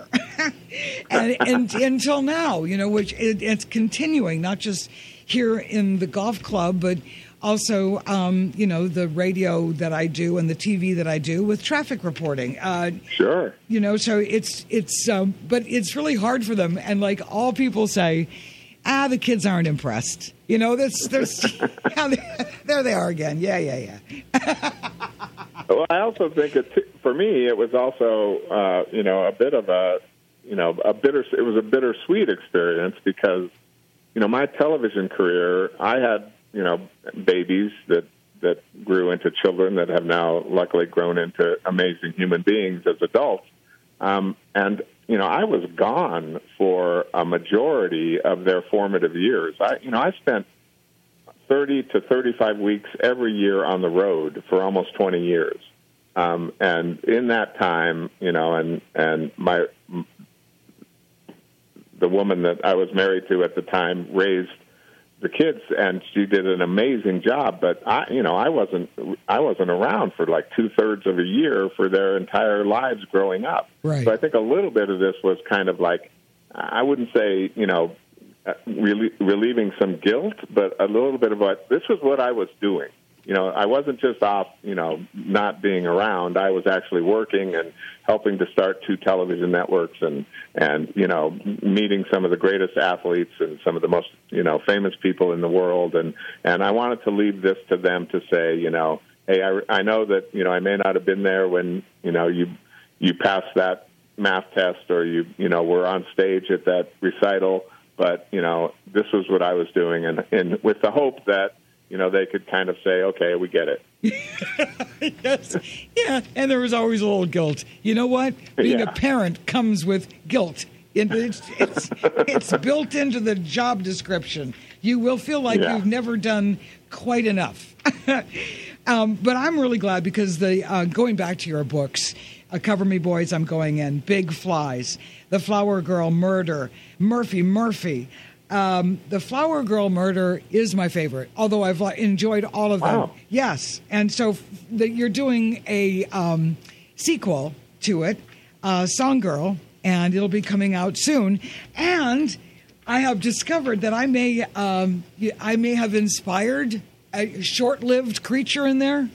and, and until now, you know, which it, it's continuing, not just here in the golf club, but also, um, you know, the radio that I do and the T V that I do with traffic reporting. Uh, sure. You know, so it's, it's, um, but it's really hard for them. And like all people say, ah, the kids aren't impressed. You know, that's, there's, yeah, there they are again. Yeah, yeah, yeah. Well, I also think it, for me, it was also, uh, you know, a bit of a, you know, a bitter, it was a bittersweet experience because, you know, my television career, I had, you know, babies that, that grew into children that have now luckily grown into amazing human beings as adults. Um, and, you know, I was gone for a majority of their formative years. I, you know, I spent thirty to thirty-five weeks every year on the road for almost twenty years. Um, and in that time, you know, and, and my, the woman that I was married to at the time raised the kids, and she did an amazing job. But I, you know, I wasn't, I wasn't around for like two thirds of a year for their entire lives growing up. Right. So I think a little bit of this was kind of like, I wouldn't say, you know, relie- relieving some guilt, but a little bit of what this was what I was doing. You know, I wasn't just off, you know, not being around. I was actually working and helping to start two television networks and, and, you know, meeting some of the greatest athletes and some of the most, you know, famous people in the world. And, and I wanted to leave this to them to say, you know, hey, I, I know that, you know, I may not have been there when, you know, you you passed that math test or you, you know, were on stage at that recital, but, you know, this was what I was doing. And, and with the hope that, you know, they could kind of say, okay, we get it. Yes. Yeah, and there was always a little guilt. You know what? Being Yeah. a parent comes with guilt. It, it's, it's, it's built into the job description. You will feel like Yeah. you've never done quite enough. um, but I'm really glad because the uh, going back to your books, uh, Cover Me Boys, I'm Going In, Big Flies, The Flower Girl Murder, Murphy, Murphy. Um, the Flower Girl Murder is my favorite, although I've uh, enjoyed all of them. Wow. Yes, and so f- the, you're doing a um, sequel to it, uh, Song Girl, and it'll be coming out soon. And I have discovered that I may, um, I may have inspired a short-lived creature in there.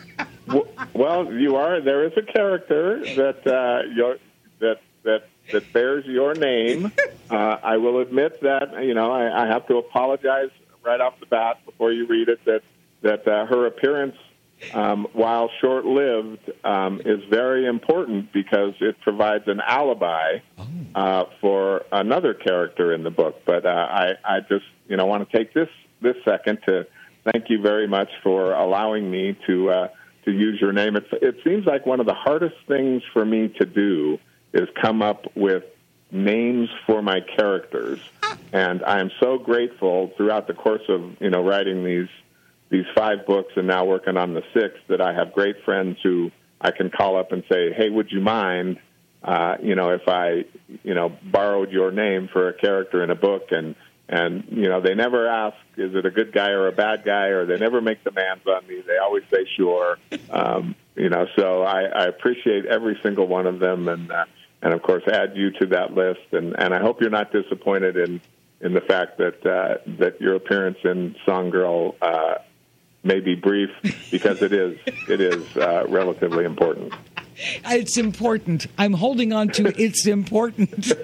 Well, you are. There is a character that uh, you're, that that that bears your name. Uh, I will admit that you know I, I have to apologize right off the bat before you read it that that uh, her appearance, um, while short-lived, um, is very important because it provides an alibi uh, for another character in the book. But uh, I, I just you know want to take this this second to thank you very much for allowing me to. Uh, to use your name. It, it seems like one of the hardest things for me to do is come up with names for my characters. And I'm so grateful throughout the course of, you know, writing these these five books and now working on the sixth that I have great friends who I can call up and say, hey, would you mind, uh, you know, if I, you know, borrowed your name for a character in a book? And And, you know, they never ask, is it a good guy or a bad guy, or they never make demands on me. They always say, sure. Um, you know, so I, I appreciate every single one of them and, uh, and of course, add you to that list. And, and I hope you're not disappointed in, in the fact that uh, that your appearance in Song Girl uh, may be brief, because it is, it is uh, relatively important. It's important. I'm holding on to it's important.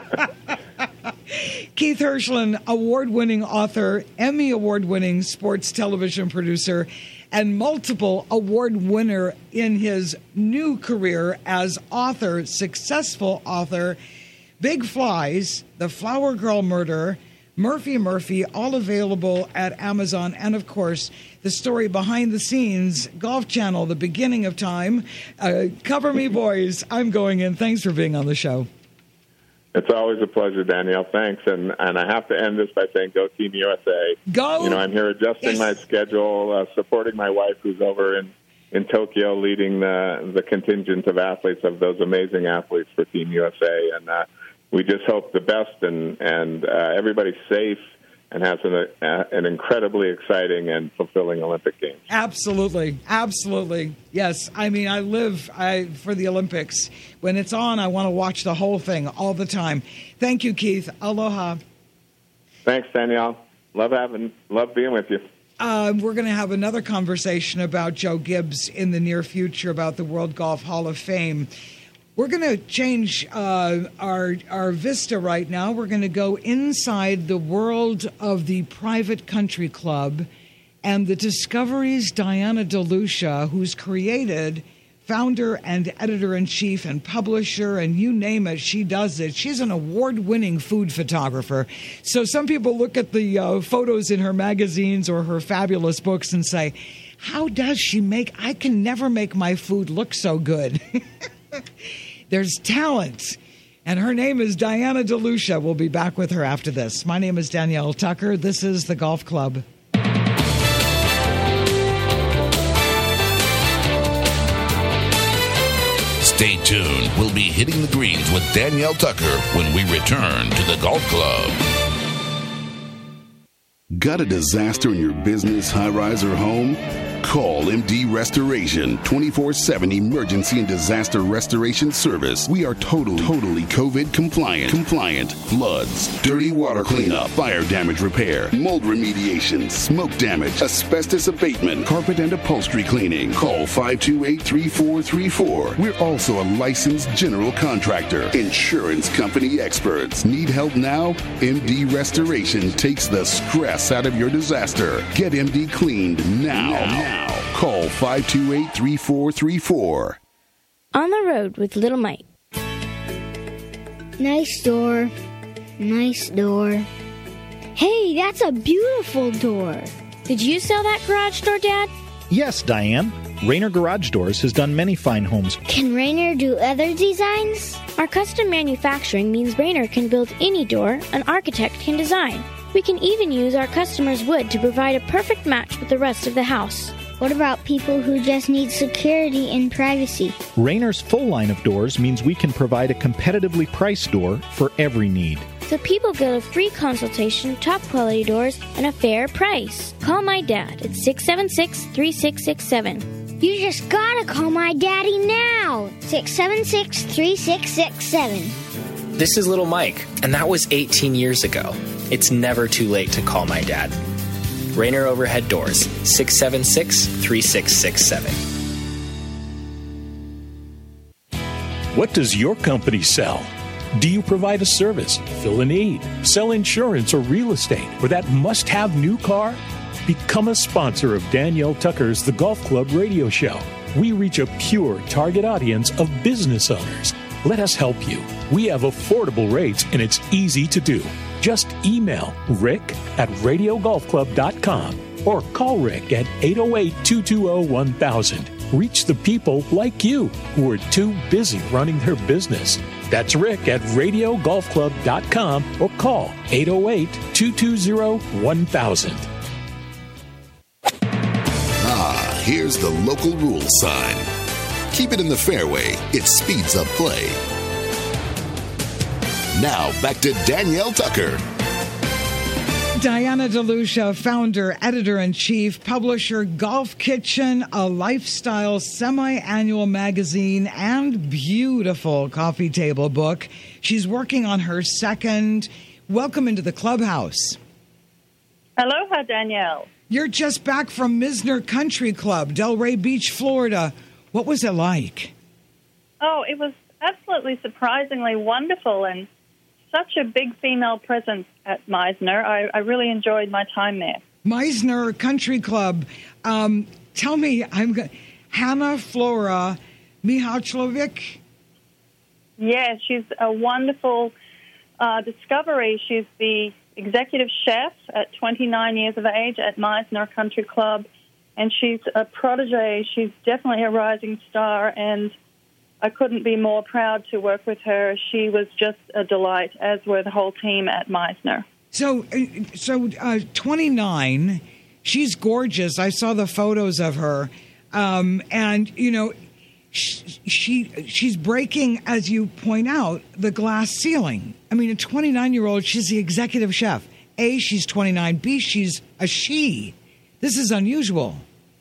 Keith Hirshland, award-winning author, Emmy award-winning sports television producer, and multiple award winner in his new career as author, successful author. Big Flies, The Flower Girl Murder, Murphy Murphy, all available at Amazon. And, of course, the story behind the scenes, Golf Channel, The Beginning of Time. Uh, Cover Me Boys, I'm Going In. Thanks for being on the show. It's always a pleasure, Danielle. Thanks. And and I have to end this by saying, go Team U S A. Go! You know, I'm here adjusting Yes. my schedule, uh, supporting my wife who's over in, in Tokyo leading the, the contingent of athletes, of those amazing athletes for Team U S A. And uh, we just hope the best and, and uh, everybody's safe and has an, uh, an incredibly exciting and fulfilling Olympic Games. Absolutely. Absolutely. Yes. I mean, I live I, for the Olympics. When it's on, I want to watch the whole thing all the time. Thank you, Keith. Aloha. Thanks, Danielle. Love having, love being with you. Uh, we're going to have another conversation about Joe Gibbs in the near future, about the World Golf Hall of Fame. We're going to change uh, our our vista right now. We're going to go inside the world of the Private Country Club and the discoveries Diana DeLucia, who's created, founder and editor-in-chief and publisher, and you name it, she does it. She's an award-winning food photographer. So some people look at the uh, photos in her magazines or her fabulous books and say, how does she make, I can never make my food look so good. There's talent. And her name is Diana DeLucia. We'll be back with her after this. My name is Danielle Tucker. This is The Golf Club. Stay tuned. We'll be hitting the greens with Danielle Tucker when we return to The Golf Club. Got a disaster in your business, high-rise, or home? Call M D Restoration, twenty-four seven emergency and disaster restoration service. We are totally, totally COVID compliant. Compliant. Floods, dirty water cleanup, fire damage repair, mold remediation, smoke damage, asbestos abatement, carpet and upholstery cleaning. Call five two eight, three four three four. We're also a licensed general contractor. Insurance company experts. Need help now? M D Restoration takes the stress out of your disaster. Get M D cleaned now. Now. Call five two eight, three four three four. On the road with Little Mike. Nice door. Nice door. Hey, that's a beautiful door. Did you sell that garage door, Dad? Yes, Diane. Rainer Garage Doors has done many fine homes. Can Rainer do other designs? Our custom manufacturing means Rainer can build any door an architect can design. We can even use our customers' wood to provide a perfect match with the rest of the house. What about people who just need security and privacy? Rainer's full line of doors means we can provide a competitively priced door for every need. So people get a free consultation, top quality doors, and a fair price. Call my dad at six seven six, three six six seven. You just gotta call my daddy now! six seven six, three six six seven. This is Little Mike, and that was eighteen years ago. It's never too late to call my dad. Rainer Overhead Doors, six seven six, three six six seven. What does your company sell? Do you provide a service, fill a need, sell insurance or real estate, or that must-have new car? Become a sponsor of Danielle Tucker's The Golf Club radio show. We reach a pure target audience of business owners. Let us help you. We have affordable rates, and it's easy to do. Just email Rick at radio golf club dot com or call Rick at eight oh eight, two two zero, one thousand. Reach the people like you who are too busy running their business. That's Rick at radio golf club dot com or call eight oh eight, two two zero, one thousand. Ah, here's the local rules sign. Keep it in the fairway. It speeds up play. Now, back to Danielle Tucker. Diana DeLucia, founder, editor-in-chief, publisher, Golf Kitchen, a lifestyle semi-annual magazine, and beautiful coffee table book. She's working on her second. Welcome into the clubhouse. Aloha, Danielle. You're just back from Misner Country Club, Delray Beach, Florida. What was it like? Oh, it was absolutely surprisingly wonderful and such a big female presence at Meisner. I, I really enjoyed my time there. Meisner Country Club. Um, tell me, I'm go- Hannah Flora Mihajlovic. Yeah, she's a wonderful uh, discovery. She's the executive chef at twenty-nine years of age at Meisner Country Club, and she's a protege. She's definitely a rising star, and I couldn't be more proud to work with her. She was just a delight, as were the whole team at Meisner. So, so uh, twenty-nine, she's gorgeous. I saw the photos of her, um, and you know, she, she she's breaking, as you point out, the glass ceiling. I mean, a twenty-nine-year-old, she's the executive chef. A, she's twenty-nine. B, she's a she. This is unusual.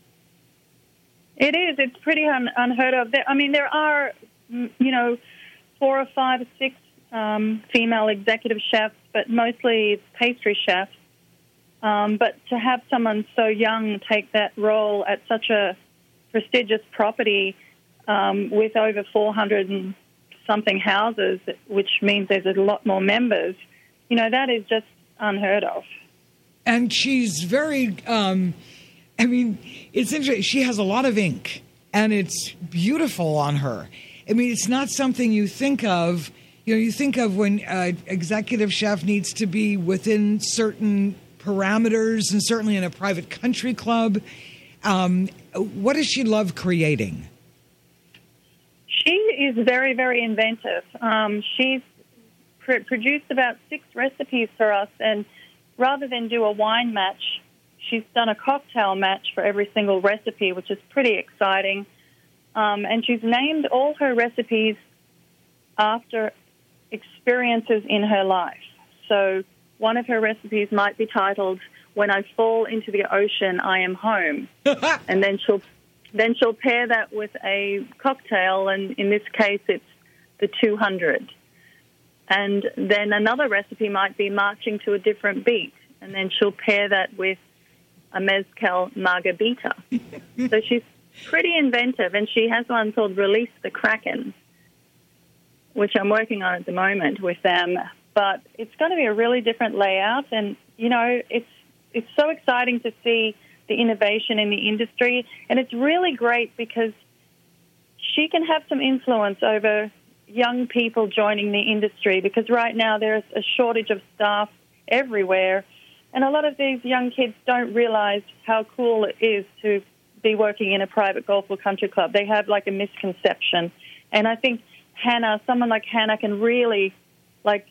It is. It's pretty un- unheard of. There, I mean, there are, you know, four or five or six um, female executive chefs, but mostly it's pastry chefs. Um, but to have someone so young take that role at such a prestigious property um, with over four hundred and something houses, which means there's a lot more members, you know, that is just unheard of. And she's very... Um I mean, it's interesting. She has a lot of ink, and it's beautiful on her. I mean, it's not something you think of. You know, you think of when an executive chef needs to be within certain parameters, and certainly in a private country club. Um, what does she love creating? She is very, very inventive. Um, she's pr- produced about six recipes for us, and rather than do a wine match, she's done a cocktail match for every single recipe, which is pretty exciting. Um, and she's named all her recipes after experiences in her life. So one of her recipes might be titled when I fall into the ocean, I am home. And then she'll then she'll pair that with a cocktail, and in this case, it's the two hundred. And then another recipe might be marching to a different beat, and then she'll pair that with a mezcal margarita. So she's pretty inventive, and she has one called Release the Kraken, which I'm working on at the moment with them. But it's going to be a really different layout, and, you know, it's it's so exciting to see the innovation in the industry, and it's really great because she can have some influence over young people joining the industry, because right now there's a shortage of staff everywhere, and a lot of these young kids don't realize how cool it is to be working in a private golf or country club. They have like a misconception, and I think Hannah, someone like Hannah, can really like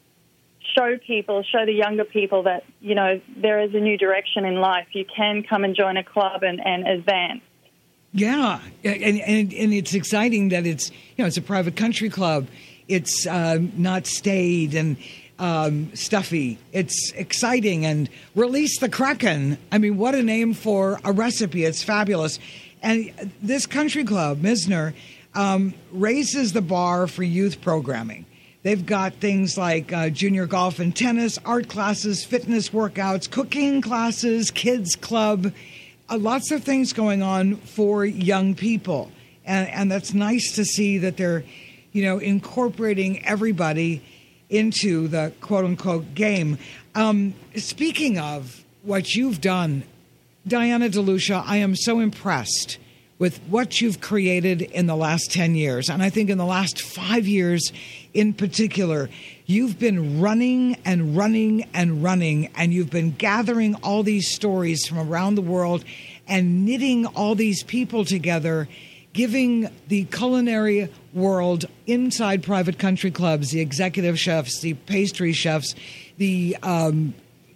show people, show the younger people that, you know, there is a new direction in life. You can come and join a club and, and advance. Yeah, and, and and it's exciting that it's, you know, it's a private country club. It's uh, not staid and um, stuffy. It's exciting. And Release the Kraken. I mean, what a name for a recipe. It's fabulous. And this country club, Misner, um, raises the bar for youth programming. They've got things like uh, junior golf and tennis, art classes, fitness workouts, cooking classes, kids club. Uh, lots of things going on for young people. And, and that's nice to see that they're, you know, incorporating everybody into the quote-unquote game. Um, speaking of what you've done, Diana DeLucia, I am so impressed with what you've created in the last ten years. And I think in the last five years in particular, you've been running and running and running, and you've been gathering all these stories from around the world and knitting all these people together, giving the culinary world inside private country clubs, the executive chefs, the pastry chefs, the um,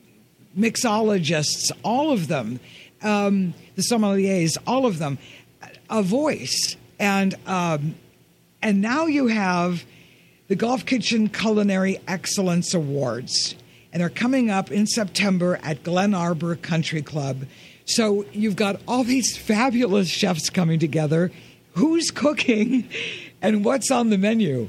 mixologists, all of them, um, the sommeliers, all of them, a voice. And um, and now you have the Golf Kitchen Culinary Excellence Awards, and they're coming up in September at Glen Arbor Country Club. So you've got all these fabulous chefs coming together. Who's cooking and what's on the menu?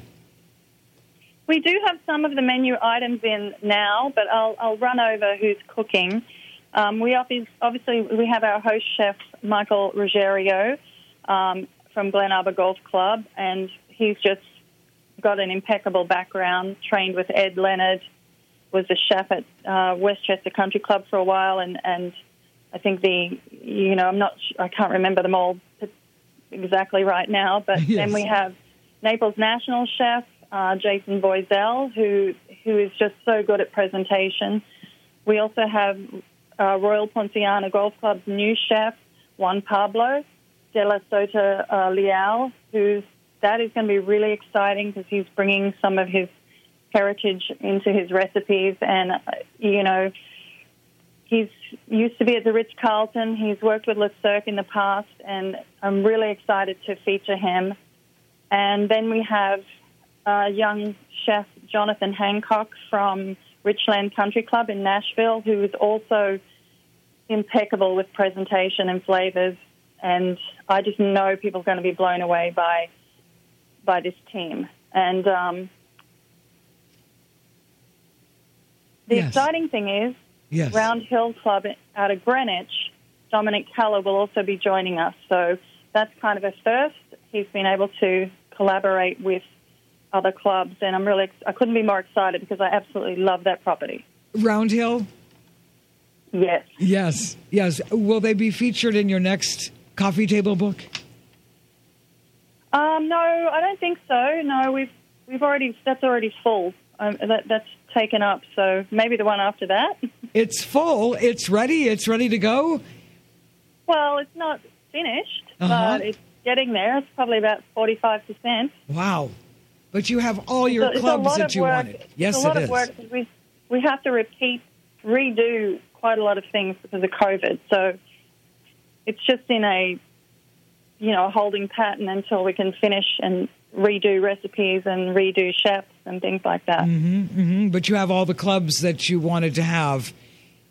We do have some of the menu items in now, but I'll, I'll run over who's cooking. Um, we obviously we have our host chef, Michael Ruggiero, um, from Glen Arbor Golf Club, and he's just got an impeccable background, trained with Ed Leonard, was a chef at uh, Westchester Country Club for a while, and, and I think the, you know, I'm not, I can't remember them all exactly right now, but yes. Then we have Naples National Chef, uh, Jason Boisel, who who is just so good at presentation. We also have uh, Royal Ponciana Golf Club's new chef, Juan Pablo de la Sota uh, Leal, who's, that is going to be really exciting because he's bringing some of his heritage into his recipes, and, uh, you know, he's used to be at the Ritz-Carlton. He's worked with Le Cirque in the past, and I'm really excited to feature him. And then we have uh, young chef Jonathan Hancock from Richland Country Club in Nashville, who is also impeccable with presentation and flavors. And I just know people are going to be blown away by by this team. And um, the yes. exciting thing is, Yes. Round Hill Club out of Greenwich, Dominic Keller will also be joining us. So that's kind of a first. He's been able to collaborate with other clubs, and I'm really, I couldn't be more excited because I absolutely love that property. Round Hill? Yes. Yes, yes. Will they be featured in your next coffee table book? Um, no, I don't think so. No, we've we've already, that's already full. Um, that, that's taken up, so maybe the one after that. It's full. It's ready. It's ready to go? Well, it's not finished, uh-huh. but it's getting there. It's probably about forty-five percent. Wow. But you have all your it's clubs a, that you work. wanted. Yes, it's a lot it of is. Work. We, we have to repeat, redo quite a lot of things because of COVID. So it's just in a, you know, a holding pattern until we can finish and redo recipes and redo chefs and things like that. Mm-hmm, mm-hmm. But you have all the clubs that you wanted to have.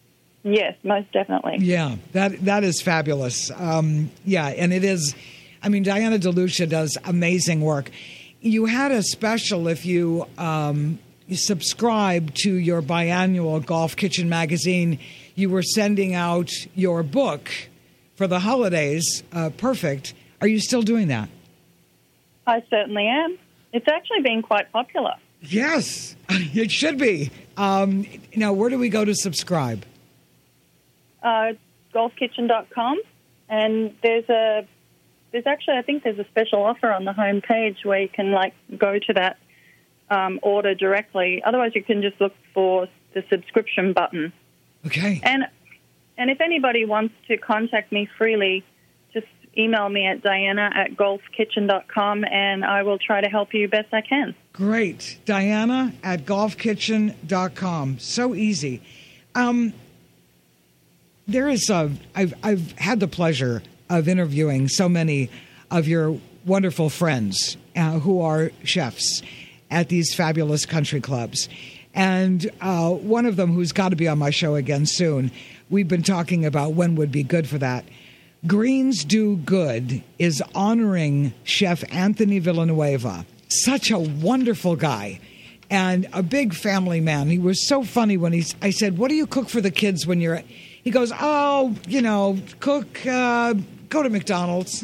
Yes, most definitely. Yeah, that that is fabulous. Um, yeah, and it is. I mean, Diana DeLucia does amazing work. You had a special if you, um, you subscribe to your biannual Golf Kitchen magazine. You were sending out your book for the holidays. Uh, perfect. Are you still doing that? I certainly am. It's actually been quite popular. Yes, it should be. Um, now, where do we go to subscribe? Uh, golf kitchen dot com, and there's a there's actually I think there's a special offer on the home page where you can like go to that um, order directly. Otherwise, you can just look for the subscription button. Okay. And and if anybody wants to contact me freely, just email me at Diana at golf kitchen dot com, and I will try to help you best I can. Great. Diana at golf kitchen dot com. So easy. Um, there is a, I've, I've had the pleasure of interviewing so many of your wonderful friends uh, who are chefs at these fabulous country clubs. And uh, one of them who's got to be on my show again soon, we've been talking about when would be good for that. Greens Do Good is honoring Chef Anthony Villanueva. Such a wonderful guy and a big family man. He was so funny when he's, I said, what do you cook for the kids when you're, he goes, oh, you know, cook, uh, go to McDonald's.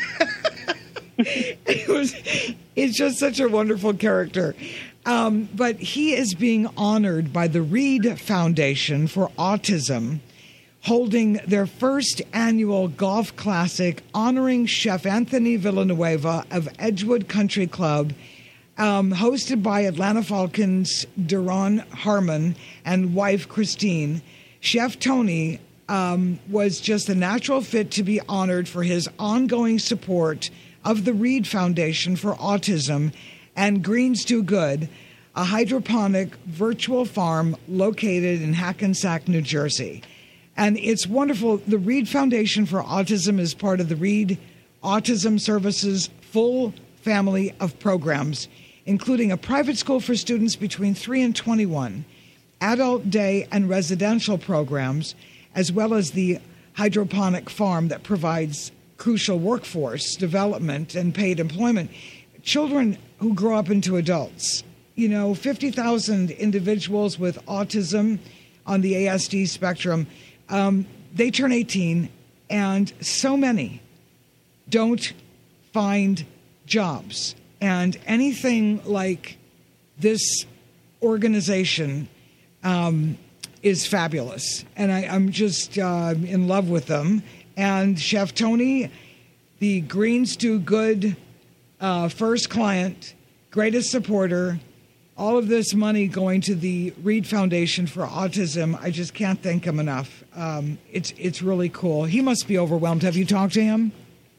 it was, it's just such a wonderful character. Um, but he is being honored by the Reed Foundation for Autism, holding their first annual golf classic honoring Chef Anthony Villanueva of Edgewood Country Club, um, hosted by Atlanta Falcons' Deron Harmon and wife Christine. Chef Tony um, was just a natural fit to be honored for his ongoing support of the Reed Foundation for Autism and Greens Do Good, a hydroponic virtual farm located in Hackensack, New Jersey. And it's wonderful. The Reed Foundation for Autism is part of the Reed Autism Services full family of programs, including a private school for students between three and twenty-one, adult day and residential programs, as well as the hydroponic farm that provides crucial workforce development and paid employment. Children who grow up into adults. You know, fifty thousand individuals with autism on the A S D spectrum. Um, they turn eighteen, and so many don't find jobs. And anything like this organization um, is fabulous. And I, I'm just uh, in love with them. And Chef Tony, the Greens Do Good uh, first client, greatest supporter, all of this money going to the Reed Foundation for Autism. I just can't thank him enough. Um, it's it's really cool. He must be overwhelmed. Have you talked to him?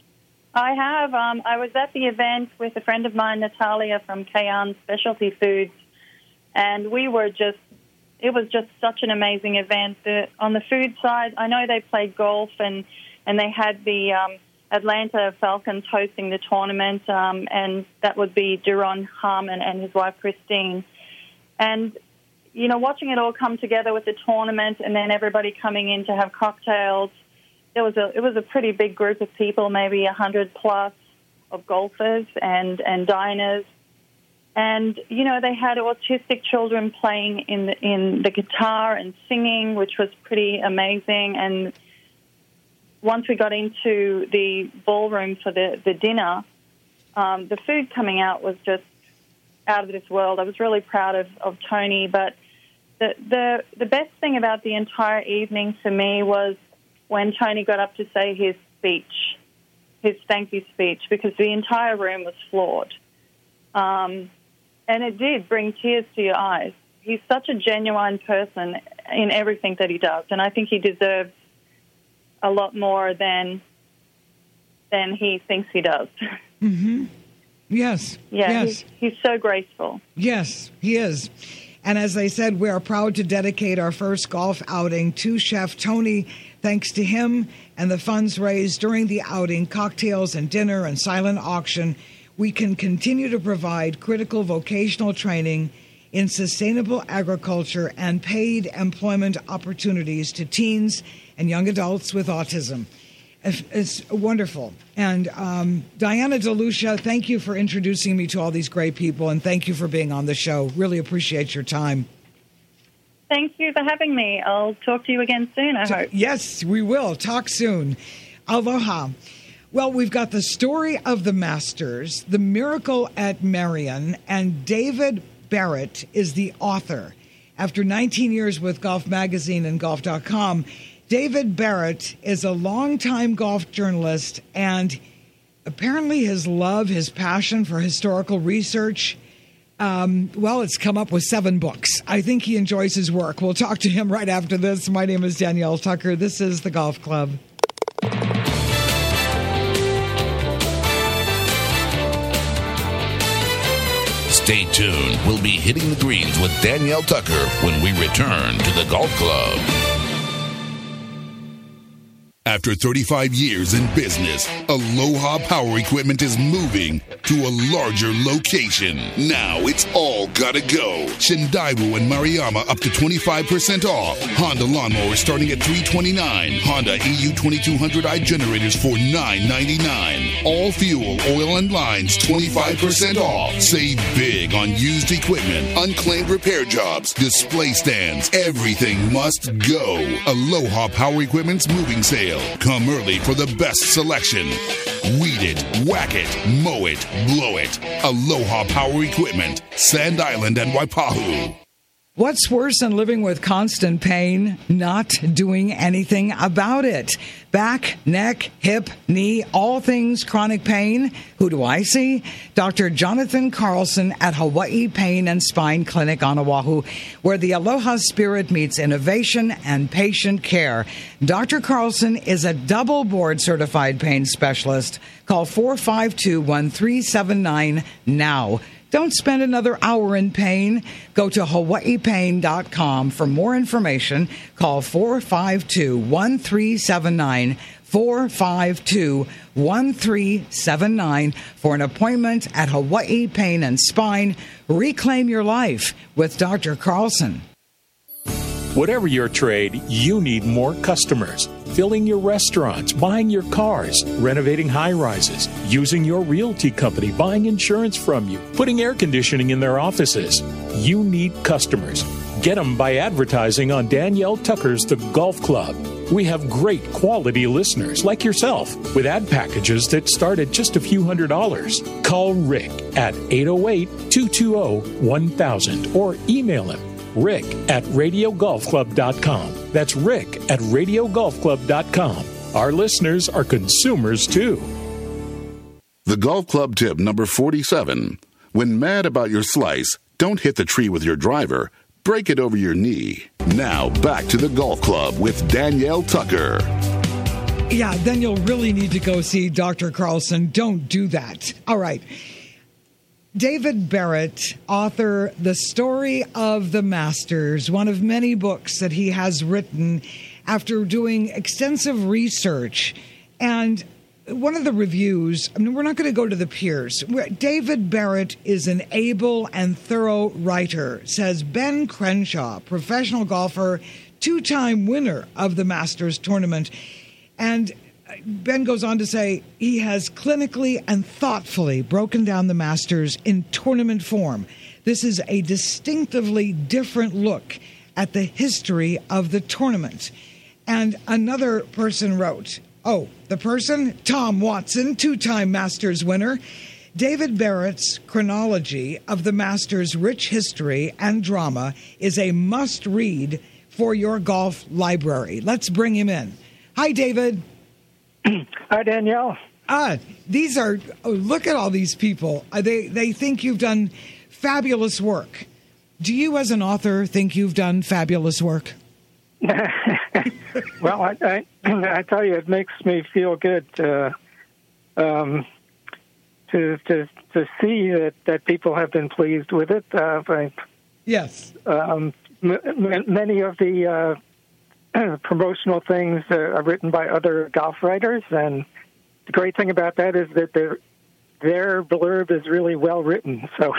I have. Um, I was at the event with a friend of mine, Natalia from Kayan Specialty Foods, and we were just, it was just such an amazing event. The, on the food side, I know they played golf, and, and they had the um, Atlanta Falcons hosting the tournament, um, and that would be Deron Harmon and his wife, Christine. And, you know, watching it all come together with the tournament and then everybody coming in to have cocktails, It was a it was a pretty big group of people, maybe a hundred plus of golfers and, and diners, and you know they had autistic children playing in the in the guitar and singing, which was pretty amazing. And once we got into the ballroom for the the dinner, um, the food coming out was just out of this world. I was really proud of, of Tony, but the the the best thing about the entire evening for me was when Tony got up to say his speech, his thank you speech, because the entire room was floored. Um, and it did bring tears to your eyes. He's such a genuine person in everything that he does, and I think he deserves a lot more than than he thinks he does. Mm-hmm. Yes. Yeah, yes. He's, he's so graceful. Yes, he is. And as I said, we are proud to dedicate our first golf outing to Chef Tony. Thanks to him and the funds raised during the outing, cocktails and dinner and silent auction, we can continue to provide critical vocational training in sustainable agriculture and paid employment opportunities to teens and young adults with autism. It's wonderful. And um, Diana DeLucia, thank you for introducing me to all these great people, and thank you for being on the show. Really appreciate your time. Thank you for having me. I'll talk to you again soon, I hope. Yes, we will. Talk soon. Aloha. Well, we've got the story of the Masters, the miracle at Marion, and David Barrett is the author. After nineteen years with Golf Magazine and golf dot com, David Barrett is a longtime golf journalist, and apparently his love, his passion for historical research, um, well, it's come up with seven books. I think he enjoys his work. We'll talk to him right after this. My name is Danielle Tucker. This is The Golf Club. Stay tuned. We'll be hitting the greens with Danielle Tucker when we return to The Golf Club. After thirty-five years in business, Aloha Power Equipment is moving to a larger location. Now it's all gotta go. Shindaibu and Mariama up to twenty-five percent off. Honda lawnmowers starting at three hundred twenty-nine dollars. Honda E U twenty-two hundred i generators for nine ninety-nine. All fuel, oil, and lines twenty-five percent off. Save big on used equipment, unclaimed repair jobs, display stands. Everything must go. Aloha Power Equipment's moving sale. Come early for the best selection. Weed it, whack it, mow it, blow it. Aloha Power Equipment, Sand Island and Waipahu. What's worse than living with constant pain? Not doing anything about it. Back, neck, hip, knee, all things chronic pain. Who do I see? Doctor Jonathan Carlson at Hawaii Pain and Spine Clinic on Oahu, where the Aloha spirit meets innovation and patient care. Doctor Carlson is a double board certified pain specialist. Call four five two, one three seven nine now. Don't spend another hour in pain. Go to hawaii pain dot com for more information. Call four five two, one three seven nine, four five two, one three seven nine for an appointment at Hawaii Pain and Spine. Reclaim your life with Doctor Carlson. Whatever your trade, you need more customers. Filling your restaurants, buying your cars, renovating high-rises, using your realty company, buying insurance from you, putting air conditioning in their offices. You need customers. Get them by advertising on Danielle Tucker's The Golf Club. We have great quality listeners like yourself with ad packages that start at just a few hundred dollars. Call Rick at eight oh eight, two two oh, one thousand or email him Rick at radio golf club dot com. That's Rick at radio golf club dot com. Our listeners are consumers, too. The Golf Club tip number forty-seven. When mad about your slice, don't hit the tree with your driver. Break it over your knee. Now, back to the Golf Club with Danielle Tucker. Yeah, then you'll really need to go see Doctor Carlson. Don't do that. All right. David Barrett, author, The Story of the Masters, one of many books that he has written after doing extensive research. And one of the reviews, I mean, we're not going to go to the peers. David Barrett is an able and thorough writer, says Ben Crenshaw, professional golfer, two-time winner of the Masters tournament. And Ben goes on to say he has clinically and thoughtfully broken down the Masters in tournament form. This is a distinctively different look at the history of the tournament. And another person wrote, oh, the person, Tom Watson, two-time Masters winner. David Barrett's chronology of the Masters' rich history and drama is a must-read for your golf library. Let's bring him in. Hi, David. Hi, Danielle. Ah, these are, oh, look at all these people. Uh, they, they think you've done fabulous work. Do you, as an author, think you've done fabulous work? Well, I, I, I tell you, it makes me feel good to um, to, to to see that, that people have been pleased with it. Uh, I, yes. Um, m- many of the uh, promotional things are written by other golf writers, and the great thing about that is that they're their blurb is really well written. So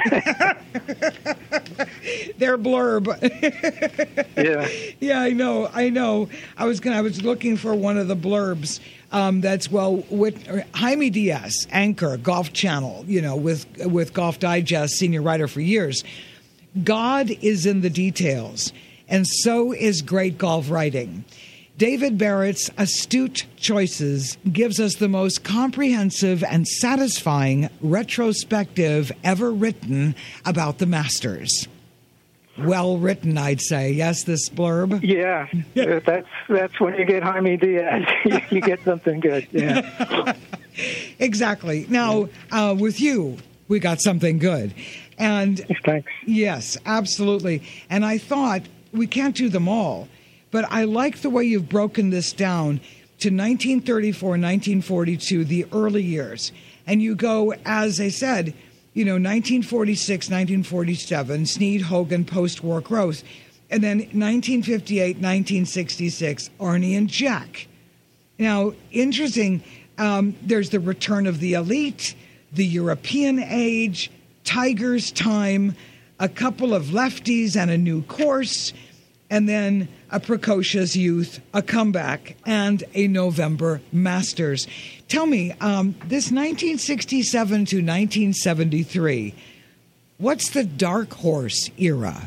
their blurb. yeah, yeah, I know, I know. I was gonna, I was looking for one of the blurbs. Um, that's well with Jaime Diaz, anchor, Golf Channel. You know, with with Golf Digest, senior writer for years. God is in the details, and so is great golf writing. David Barrett's astute choices gives us the most comprehensive and satisfying retrospective ever written about the Masters. Well written, I'd say. Yes, this blurb? Yeah, that's that's when you get Jaime Diaz. You get something good. Yeah. Exactly. Now, uh, with you, we got something good. And Thanks. Yes, absolutely. And I thought, we can't do them all, but I like the way you've broken this down to nineteen thirty-four, nineteen forty-two, the early years. And you go, as I said, you know, nineteen forty-six, nineteen forty-seven, Snead, Hogan, post-war growth. And then nineteen fifty-eight, nineteen sixty-six, Arnie and Jack. Now, interesting, um, there's the return of the elite, the European age, Tiger's time, a couple of lefties and a new course, and then a precocious youth, a comeback, and a November Masters. Tell me, um, this nineteen sixty-seven to nineteen seventy-three, what's the dark horse era?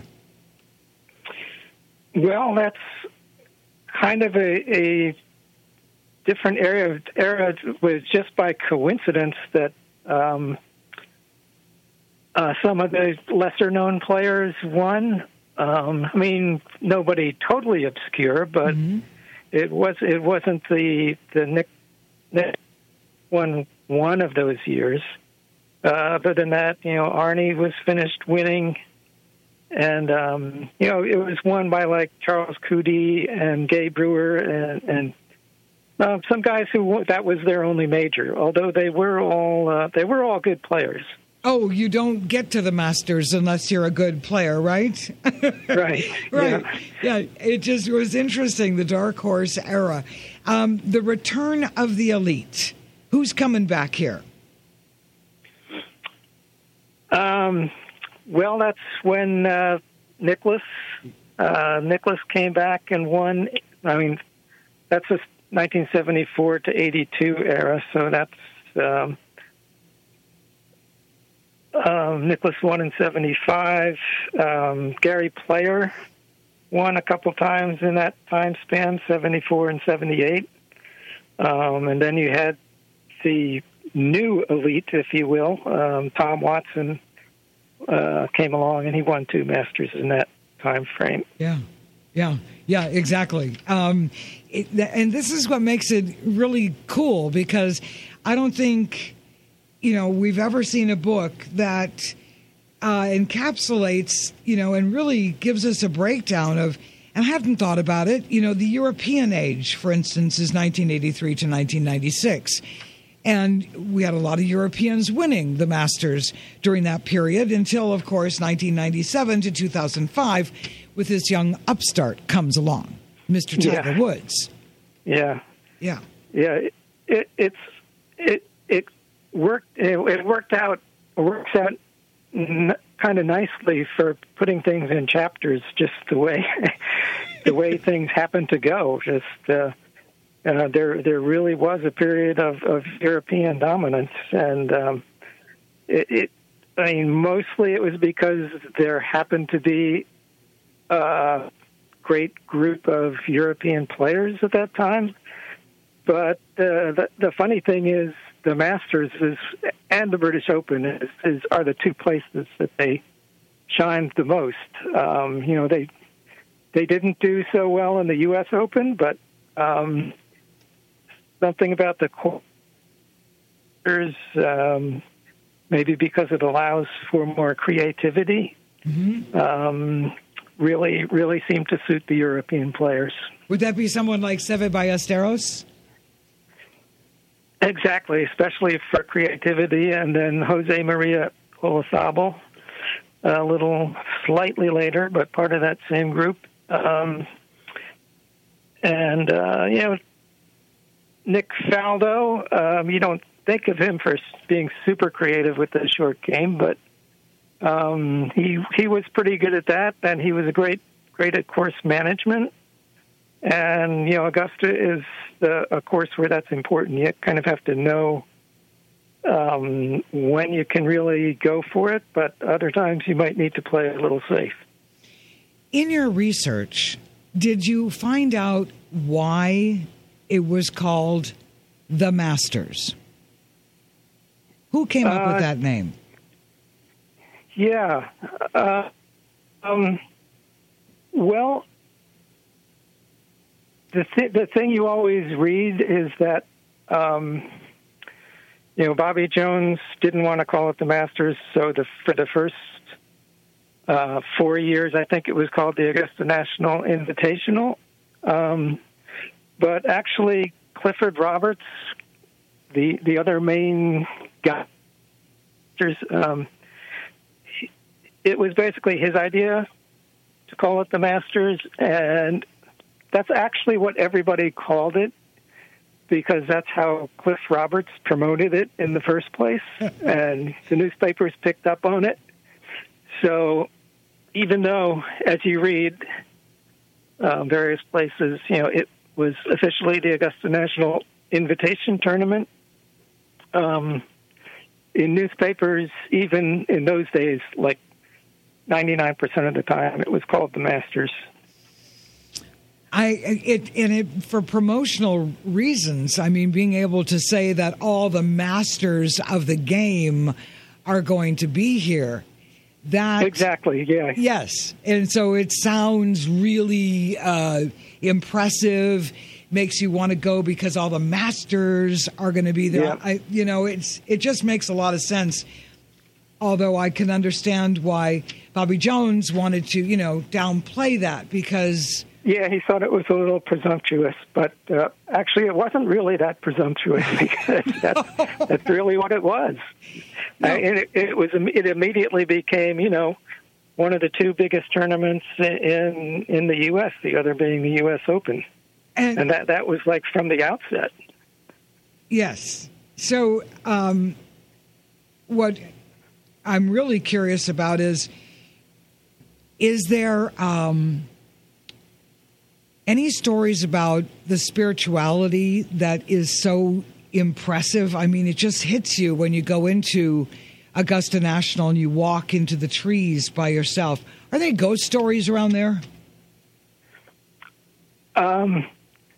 Well, that's kind of a, a different era. Era was just by coincidence that um, uh, some of the lesser-known players won. Um, I mean, nobody totally obscure, but mm-hmm. it was it wasn't the the Nick, Nick won one of those years. Uh, other than that, you know, Arnie was finished winning, and um, you know, it was won by like Charles Coody and Gay Brewer and and uh, some guys who that was their only major. Although they were all uh, they were all good players. Oh, you don't get to the Masters unless you're a good player, right? Right. right. Yeah. yeah. It just was interesting, the dark horse era. Um, the return of the elite. Who's coming back here? Um, well, that's when uh, Nicklaus, uh, Nicklaus came back and won. I mean, that's a nineteen seventy-four to eighty-two era, so that's... Um, Um, Nicklaus won in seventy-five. Um, Gary Player won a couple times in that time span, seventy-four and seventy-eight. Um, and then you had the new elite, if you will. Um, Tom Watson uh, came along, and he won two Masters in that time frame. Yeah, yeah, yeah, exactly. Um, it, and this is what makes it really cool, because I don't think... you know, we've ever seen a book that uh, encapsulates, you know, and really gives us a breakdown of, and I hadn't thought about it, you know, the European age, for instance, is nineteen eighty-three to nineteen ninety-six. And we had a lot of Europeans winning the Masters during that period until, of course, nineteen ninety-seven to two thousand five, with this young upstart comes along, Mister Tiger yeah. Woods. Yeah. Yeah. Yeah. It, it, it's, it, it, Worked it, it worked out works out n- kind of nicely for putting things in chapters, just the way the way things happen to go. Just uh, uh, there there really was a period of, of European dominance, and um, it, it. I mean, mostly it was because there happened to be a great group of European players at that time. But uh, the the funny thing is, the Masters is and the British Open is, is are the two places that they shined the most. Um, you know, they they didn't do so well in the U S Open, but um, something about the quarters, um, maybe because it allows for more creativity, mm-hmm. um, really really seemed to suit the European players. Would that be someone like Seve Ballesteros? Exactly, especially for creativity, and then Jose Maria Olazabal, a little slightly later, but part of that same group. Um, and, uh, you know, Nick Faldo. Um, you don't think of him for being super creative with the short game, but um, he he was pretty good at that, and he was a great great at course management. And you know, Augusta is the, a course where that's important. You kind of have to know um, when you can really go for it, but other times you might need to play a little safe. In your research, did you find out why it was called the Masters? Who came up uh, with that name? Yeah. Uh, um, well, the th- the thing you always read is that um, you know Bobby Jones didn't want to call it the Masters, so the, for the first uh, four years, I think it was called the Augusta National Invitational. Um, but actually, Clifford Roberts, the the other main guy, um, it was basically his idea to call it the Masters, and that's actually what everybody called it, because that's how Cliff Roberts promoted it in the first place, and the newspapers picked up on it. So even though, as you read uh, various places, you know, it was officially the Augusta National Invitation Tournament, um, in newspapers, even in those days, like ninety-nine percent of the time, it was called the Masters. I it and it for promotional reasons. I mean, being able to say that all the masters of the game are going to be here. That exactly, yeah, yes, and so it sounds really uh, impressive. Makes you want to go because all the masters are going to be there. Yeah. I, you know, it's it just makes a lot of sense. Although I can understand why Bobby Jones wanted to, you know, downplay that because. Yeah, he thought it was a little presumptuous, but uh, actually it wasn't really that presumptuous because that's, that's really what it was. No. Uh, and it, it was. It immediately became, you know, one of the two biggest tournaments in in the U S, the other being the U S Open. And, and that, that was like from the outset. Yes. So um, what I'm really curious about is, is there... Um, any stories about the spirituality that is so impressive? I mean, it just hits you when you go into Augusta National and you walk into the trees by yourself. Are there ghost stories around there? Um.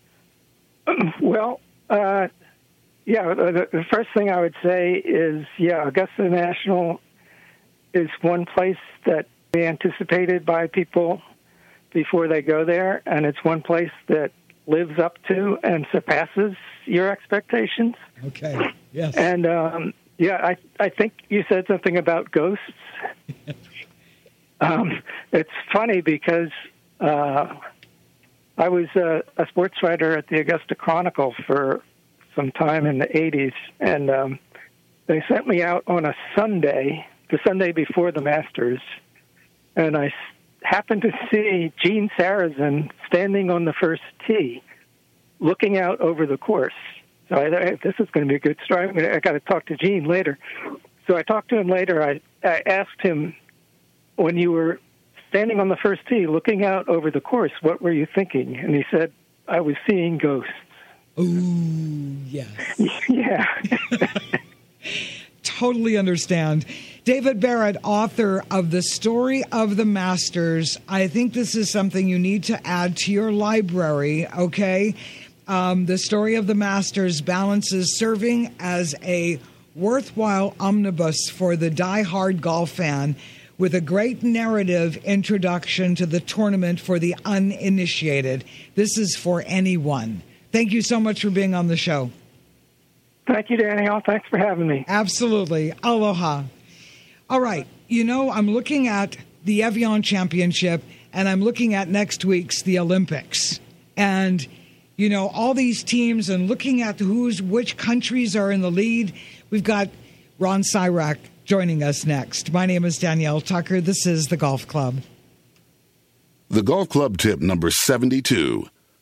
Well, uh, yeah, the, the first thing I would say is, yeah, Augusta National is one place that we anticipated by people before they go there, and it's one place that lives up to and surpasses your expectations. Okay, yes. And, um, yeah, I I think you said something about ghosts. um, it's funny because uh, I was a, a sports writer at the Augusta Chronicle for some time in the eighties, and um, they sent me out on a Sunday, the Sunday before the Masters, and I happened to see Gene Sarazen standing on the first tee, looking out over the course. So I thought, hey, this is going to be a good story. I, I got to talk to Gene later. So I talked to him later. I, I asked him, when you were standing on the first tee, looking out over the course, what were you thinking? And he said, I was seeing ghosts. Ooh, yes. Yeah. Totally understand. David Barrett, author of The Story of the Masters. I think this is something you need to add to your library, okay? Um, the Story of the Masters balances serving as a worthwhile omnibus for the die-hard golf fan with a great narrative introduction to the tournament for the uninitiated. This is for anyone. Thank you so much for being on the show. Thank you, Danielle. Thanks for having me. Absolutely. Aloha. All right. You know, I'm looking at the Evian Championship, and I'm looking at next week's the Olympics. And, you know, all these teams and looking at who's which countries are in the lead. We've got Ron Cyrack joining us next. My name is Danielle Tucker. This is The Golf Club. The Golf Club tip number seventy-two.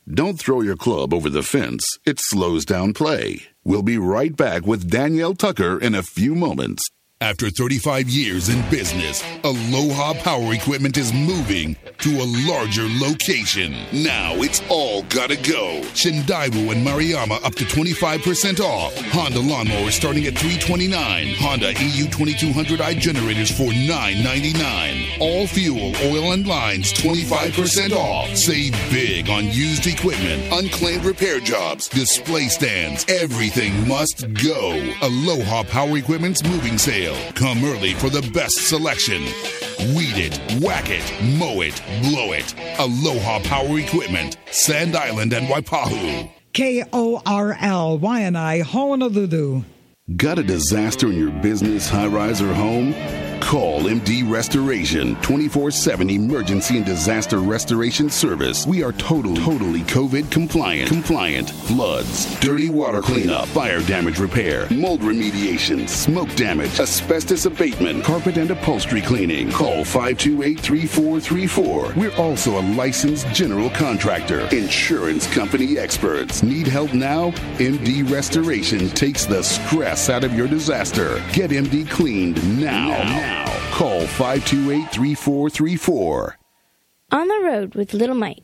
Don't throw your club over the fence. It slows down play. We'll be right back with Danielle Tucker in a few moments. After thirty-five years in business, Aloha Power Equipment is moving to a larger location. Now it's all gotta go. Shindaibu and Mariama up to twenty-five percent off. Honda lawnmowers starting at three hundred twenty-nine dollars. Honda E U twenty-two hundred i generators for nine ninety-nine. All fuel, oil, and lines twenty-five percent off. Save big on used equipment, unclaimed repair jobs, display stands. Everything must go. Aloha Power Equipment's moving sale. Come early for the best selection. Weed it, whack it, mow it, blow it. Aloha Power Equipment, Sand Island and Waipahu. K O R L, Waianae, Honolulu. Got a disaster in your business, high-rise, or home? Call M D Restoration, twenty-four seven emergency and disaster restoration service. We are totally, totally COVID compliant. Compliant. Floods, dirty water cleanup, fire damage repair, mold remediation, smoke damage, asbestos abatement, carpet and upholstery cleaning. Call five two eight, three four three four. We're also a licensed general contractor. Insurance company experts. Need help now? M D Restoration takes the stress out of your disaster. Get M D cleaned now. now. Call five two eight, three four three four. On the road with Little Mike.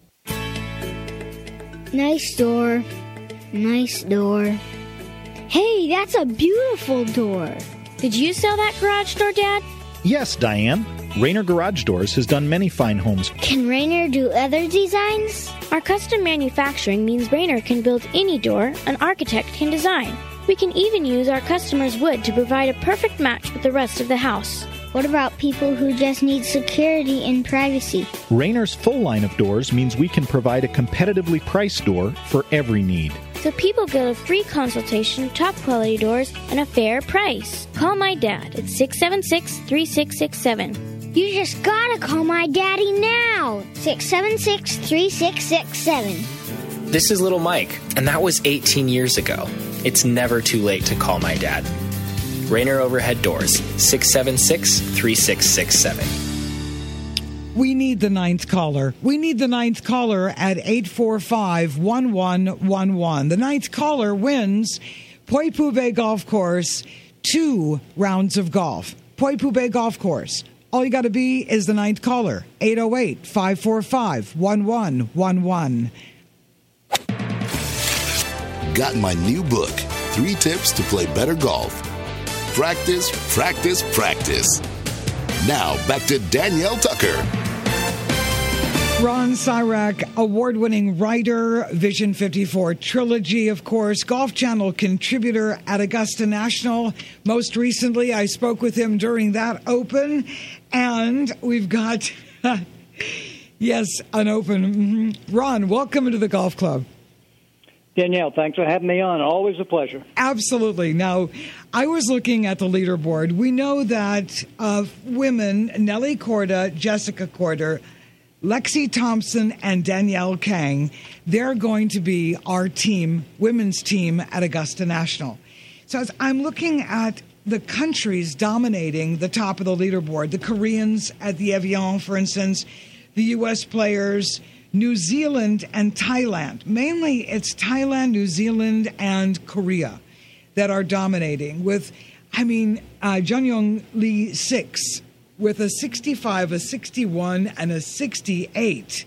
Nice door. Nice door. Hey, that's a beautiful door. Did you sell that garage door, Dad? Yes, Diane. Rainer Garage Doors has done many fine homes. Can Rainer do other designs? Our custom manufacturing means Rainer can build any door an architect can design. We can even use our customers' wood to provide a perfect match with the rest of the house. What about people who just need security and privacy? Rainer's full line of doors means we can provide a competitively priced door for every need. So people get a free consultation, top quality doors, and a fair price. Call my dad at six seven six, three six six seven. You just gotta call my daddy now! six seven six, three six six seven. This is Little Mike, and that was eighteen years ago. It's never too late to call my dad. Rainer Overhead Doors, six seven six, three six six seven. We need the ninth caller. We need the ninth caller at eight four five, one one one one. The ninth caller wins Poipu Bay Golf Course, two rounds of golf. Poipu Bay Golf Course. All you got to be is the ninth caller, eight oh eight, five four five, one one one one. Got my new book, Three Tips to Play Better Golf. Practice, practice, practice. Now, back to Danielle Tucker. Ron Sirak, award-winning writer, Vision fifty-four trilogy, of course, Golf Channel contributor at Augusta National. Most recently, I spoke with him during that Open, and we've got, yes, an Open. Mm-hmm. Ron, welcome to the Golf Club. Danielle, thanks for having me on. Always a pleasure. Absolutely. Now, I was looking at the leaderboard. We know that uh, women, Nelly Korda, Jessica Korda, Lexi Thompson, and Danielle Kang, they're going to be our team, women's team at Augusta National. So as I'm looking at the countries dominating the top of the leaderboard, the Koreans at the Evian, for instance, the U S players, New Zealand and Thailand. Mainly it's Thailand, New Zealand, and Korea that are dominating with, I mean, uh, Jeonyoung Lee six with a sixty-five, a sixty-one, and a sixty-eight.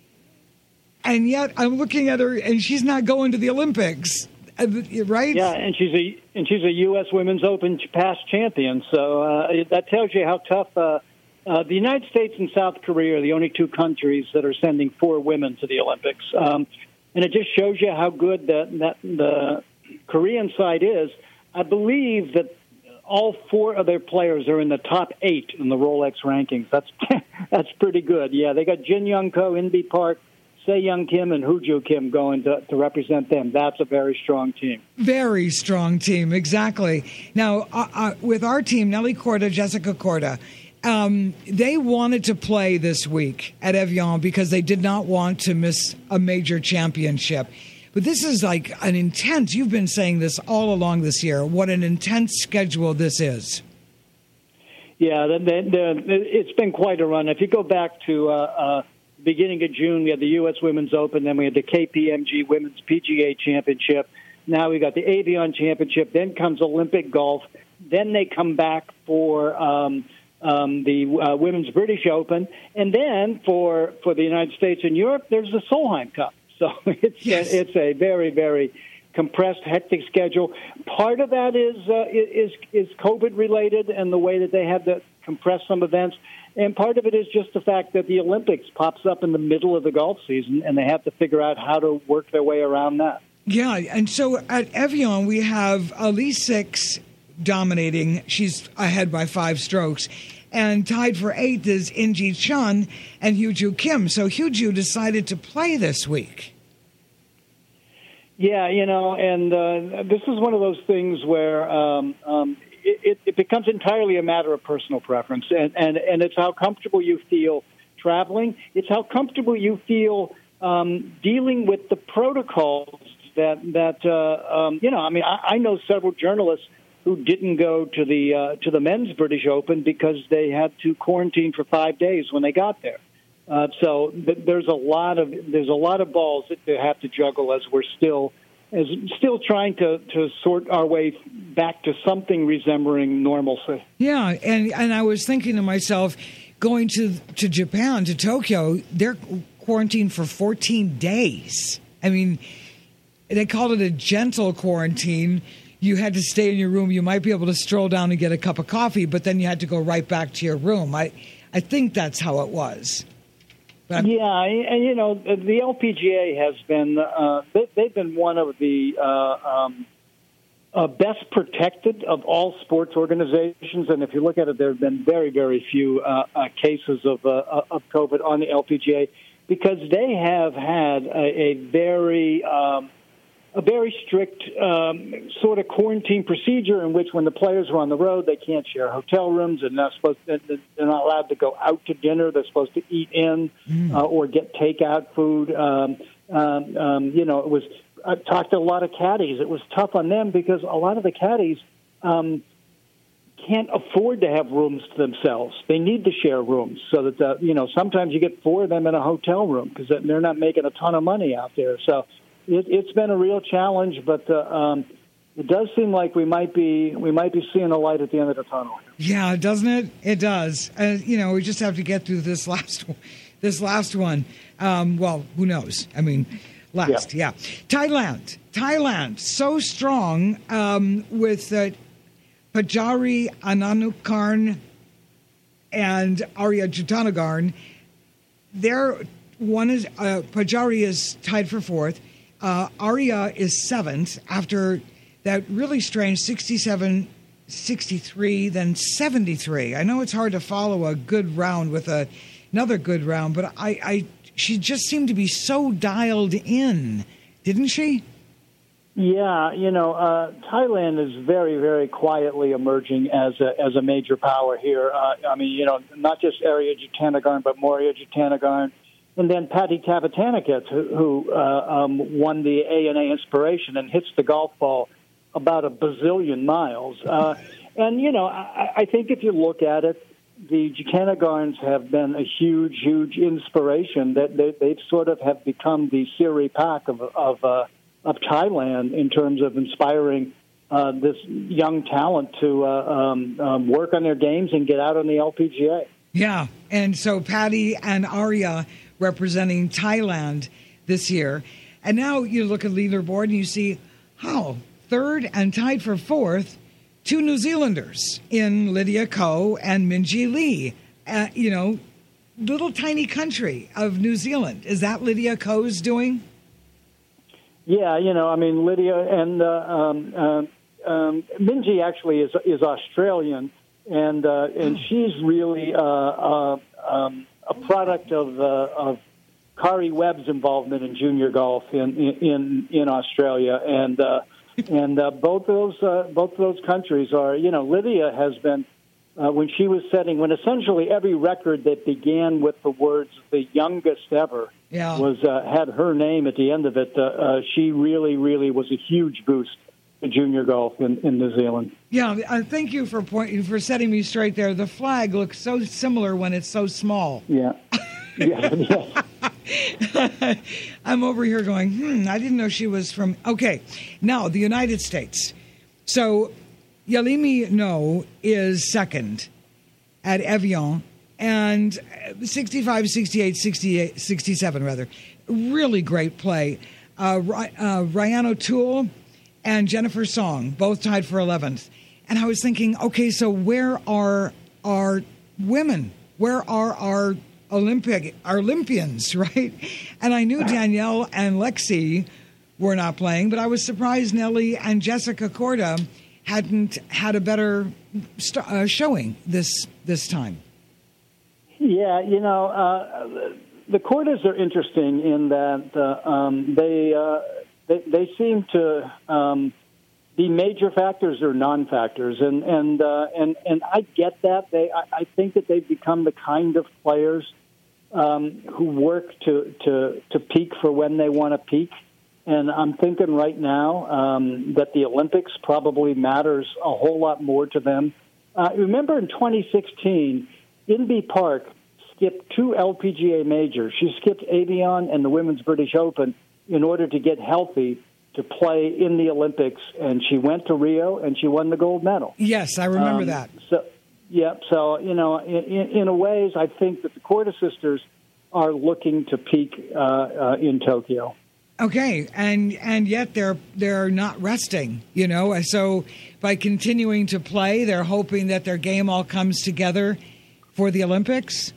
And yet I'm looking at her, and she's not going to the Olympics, right? Yeah, and she's a and she's a U S Women's Open past champion. So uh, that tells you how tough. Uh, Uh, the United States and South Korea are the only two countries that are sending four women to the Olympics. Um, and it just shows you how good that, that the Korean side is. I believe that all four of their players are in the top eight in the Rolex rankings. That's that's pretty good. Yeah, they got Jin Young Ko, Inbee Park, Se-Young Kim, and Hooju Kim going to, to represent them. That's a very strong team. Very strong team, exactly. Now, uh, uh, with our team, Nelly Korda, Jessica Korda, Um, they wanted to play this week at Evian because they did not want to miss a major championship. But this is like an intense, you've been saying this all along this year, what an intense schedule this is. Yeah, the, the, the, it's been quite a run. If you go back to uh, uh, beginning of June, we had the U S Women's Open, then we had the K P M G Women's P G A Championship. Now we got the Avion Championship. Then comes Olympic Golf. Then they come back for um, um, the uh, Women's British Open, and then for for the United States and Europe, there's the Solheim Cup. So it's yes. a, it's a very very compressed, hectic schedule. Part of that is uh, is is COVID related and the way that they had to compress some events. And part of it is just the fact that the Olympics pops up in the middle of the golf season, and they have to figure out how to work their way around that. Yeah, and so at Evian, we have Elise Six dominating. She's ahead by five strokes. And tied for eighth is Inji Chun and Hyuju Kim. So Hyuju decided to play this week. Yeah, you know, and uh, this is one of those things where um, um, it, it becomes entirely a matter of personal preference. And, and, and it's how comfortable you feel traveling. It's how comfortable you feel um, dealing with the protocols that, that uh, um, you know, I mean, I, I know several journalists who didn't go to the uh, to the men's British Open because they had to quarantine for five days when they got there. Uh, so th- there's a lot of there's a lot of balls that they have to juggle as we're still as still trying to, to sort our way back to something resembling normalcy. Yeah, and and I was thinking to myself, going to to Japan, to Tokyo, they're quarantined for fourteen days. I mean, they called it a gentle quarantine. You had to stay in your room. You might be able to stroll down and get a cup of coffee, but then you had to go right back to your room. I, I think that's how it was. But yeah, and you know, the L P G A has been, uh, they, they've been one of the uh, um, uh, best protected of all sports organizations. And if you look at it, there have been very, very few uh, uh, cases of, uh, of COVID on the L P G A because they have had a, a very... Um, a very strict um, sort of quarantine procedure in which when the players are on the road, they can't share hotel rooms. They're not supposed to, they're not allowed to go out to dinner. They're supposed to eat in mm. uh, or get takeout food. Um, um, um, you know, it was, I talked to a lot of caddies. It was tough on them because a lot of the caddies um, can't afford to have rooms to themselves. They need to share rooms so that, the, you know, sometimes you get four of them in a hotel room because they're not making a ton of money out there. So, It, it's been a real challenge, but uh, um, it does seem like we might be we might be seeing a light at the end of the tunnel. Yeah, doesn't it? It does. Uh, you know, we just have to get through this last this last one. Um, well, who knows? I mean, last, yeah. yeah. Thailand, Thailand, so strong um, with uh, Pajari Ananukarn and Arya Jatanagarn. They're one is uh, Pajari is tied for fourth. Uh, Arya is seventh after that really strange sixty-seven sixty-three, then seventy-three. I know it's hard to follow a good round with a, another good round, but I, I she just seemed to be so dialed in, didn't she? Yeah, you know, uh, Thailand is very, very quietly emerging as a, as a major power here. Uh, I mean, you know, not just Arya Jatanagarn, but Maria Jatanagarn. And then Patty Tavatanakit, who, who uh, um, won the A N A Inspiration and hits the golf ball about a bazillion miles. Uh, and, you know, I, I think if you look at it, the Jatanagarns have been a huge, huge inspiration. That they, they've sort of have become the Siri Pak of of, uh, of Thailand in terms of inspiring uh, this young talent to uh, um, um, work on their games and get out on the L P G A. Yeah, and so Patty and Arya representing Thailand this year. And now you look at leaderboard and you see, oh, third and tied for fourth, two New Zealanders in Lydia Ko and Minjee Lee. Uh, you know, little tiny country of New Zealand. Is that Lydia Ko's doing? Yeah, you know, I mean, Lydia and uh, um, uh, um, Minjee actually is is Australian, and uh, and she's really uh, uh, um, a product of uh, of Kari Webb's involvement in junior golf in in in Australia, and uh, and uh, both those uh, both of those countries are, you know, Lydia has been uh, when she was setting when essentially every record that began with the words "the youngest ever" yeah. was uh, had her name at the end of it. Uh, uh, she really really was a huge boost to junior golf in, in New Zealand. Yeah, uh, thank you for point, for setting me straight there. The flag looks so similar when it's so small. Yeah. Yeah, yeah. I'm over here going, hmm, I didn't know she was from... Okay, now, the United States. So, Yalimi No is second at Evian, and sixty-five, sixty-eight, sixty-eight, sixty-seven, rather. Really great play. Uh, uh, Ryan O'Toole and Jennifer Song, both tied for eleventh. And I was thinking, okay, so where are our women? Where are our Olympic our Olympians, right? And I knew Danielle and Lexi were not playing, but I was surprised Nellie and Jessica Korda hadn't had a better st- uh, showing this this time. Yeah, you know, uh, the Kordas are interesting in that uh, um, they, uh, they they seem to um, be major factors or non-factors, and and uh, and and I get that. They I, I think that they've become the kind of players um, who work to, to to peak for when they want to peak. And I'm thinking right now um, that the Olympics probably matters a whole lot more to them. Uh, remember in twenty sixteen, Inbee Park skipped two L P G A majors. She skipped Evian and the Women's British Open in order to get healthy to play in the Olympics. And she went to Rio and she won the gold medal. Yes, I remember um, that. So, yeah, so, you know, in, in a ways, I think that the Korda sisters are looking to peak uh, uh, in Tokyo. Okay, and and yet they're they're not resting, you know. So by continuing to play, they're hoping that their game all comes together for the Olympics.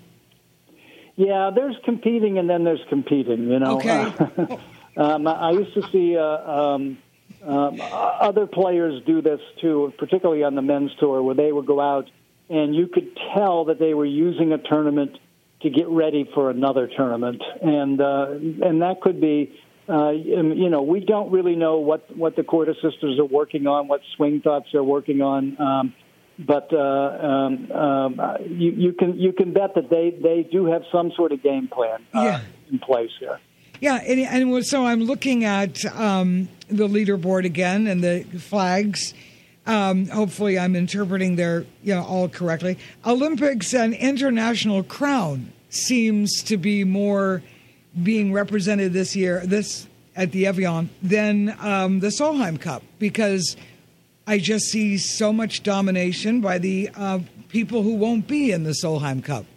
Yeah, there's competing, and then there's competing. You know. Okay. Uh, um, I used to see uh, um, um, other players do this too, particularly on the men's tour, where they would go out, and you could tell that they were using a tournament to get ready for another tournament, and uh, and that could be. Uh, you know, we don't really know what, what the Korda sisters are working on, what swing thoughts they're working on, um, but uh, um, um, you, you can you can bet that they, they do have some sort of game plan uh, yeah. in place here. Yeah, and, and so I'm looking at um, the leaderboard again and the flags. Um, hopefully, I'm interpreting their you know all correctly. Olympics and International Crown seems to be more being represented this year, this at the Evian, than um, the Solheim Cup, because I just see so much domination by the uh, people who won't be in the Solheim Cup.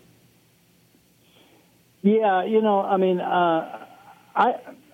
Yeah, you know, I mean, uh, I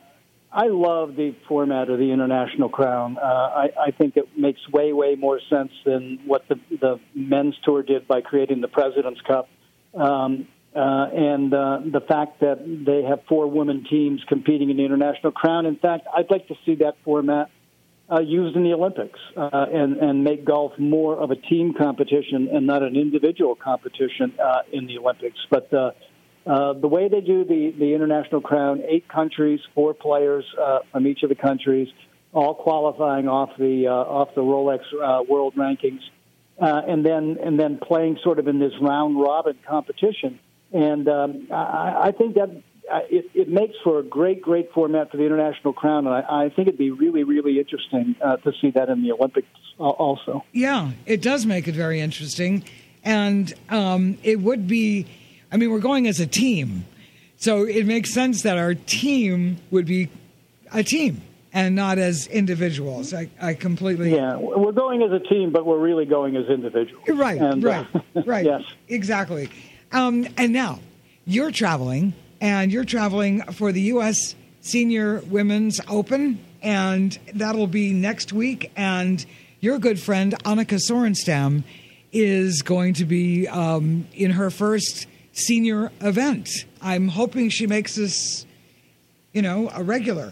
I love the format of the International Crown. Uh, I, I think it makes way, way more sense than what the, the men's tour did by creating the President's Cup. Um, Uh, and uh, the fact that they have four women teams competing in the International Crown. In fact, I'd like to see that format uh, used in the Olympics uh, and, and make golf more of a team competition and not an individual competition uh, in the Olympics. But uh, uh, the way they do the, the International Crown, eight countries, four players uh, from each of the countries, all qualifying off the uh, off the Rolex uh, World Rankings, uh, and then and then playing sort of in this round robin competition. And um, I, I think that uh, it, it makes for a great, great format for the International Crown. And I, I think it'd be really, really interesting uh, to see that in the Olympics also. Yeah, it does make it very interesting. And um, it would be, I mean, we're going as a team. So it makes sense that our team would be a team and not as individuals. I, I completely... Yeah, we're going as a team, but we're really going as individuals. Right, and, right, uh, right. Yes. Exactly. Um, and now, you're traveling, and you're traveling for the U S Senior Women's Open, and that'll be next week. And your good friend, Annika Sorenstam, is going to be um, in her first senior event. I'm hoping she makes this, you know, a regular.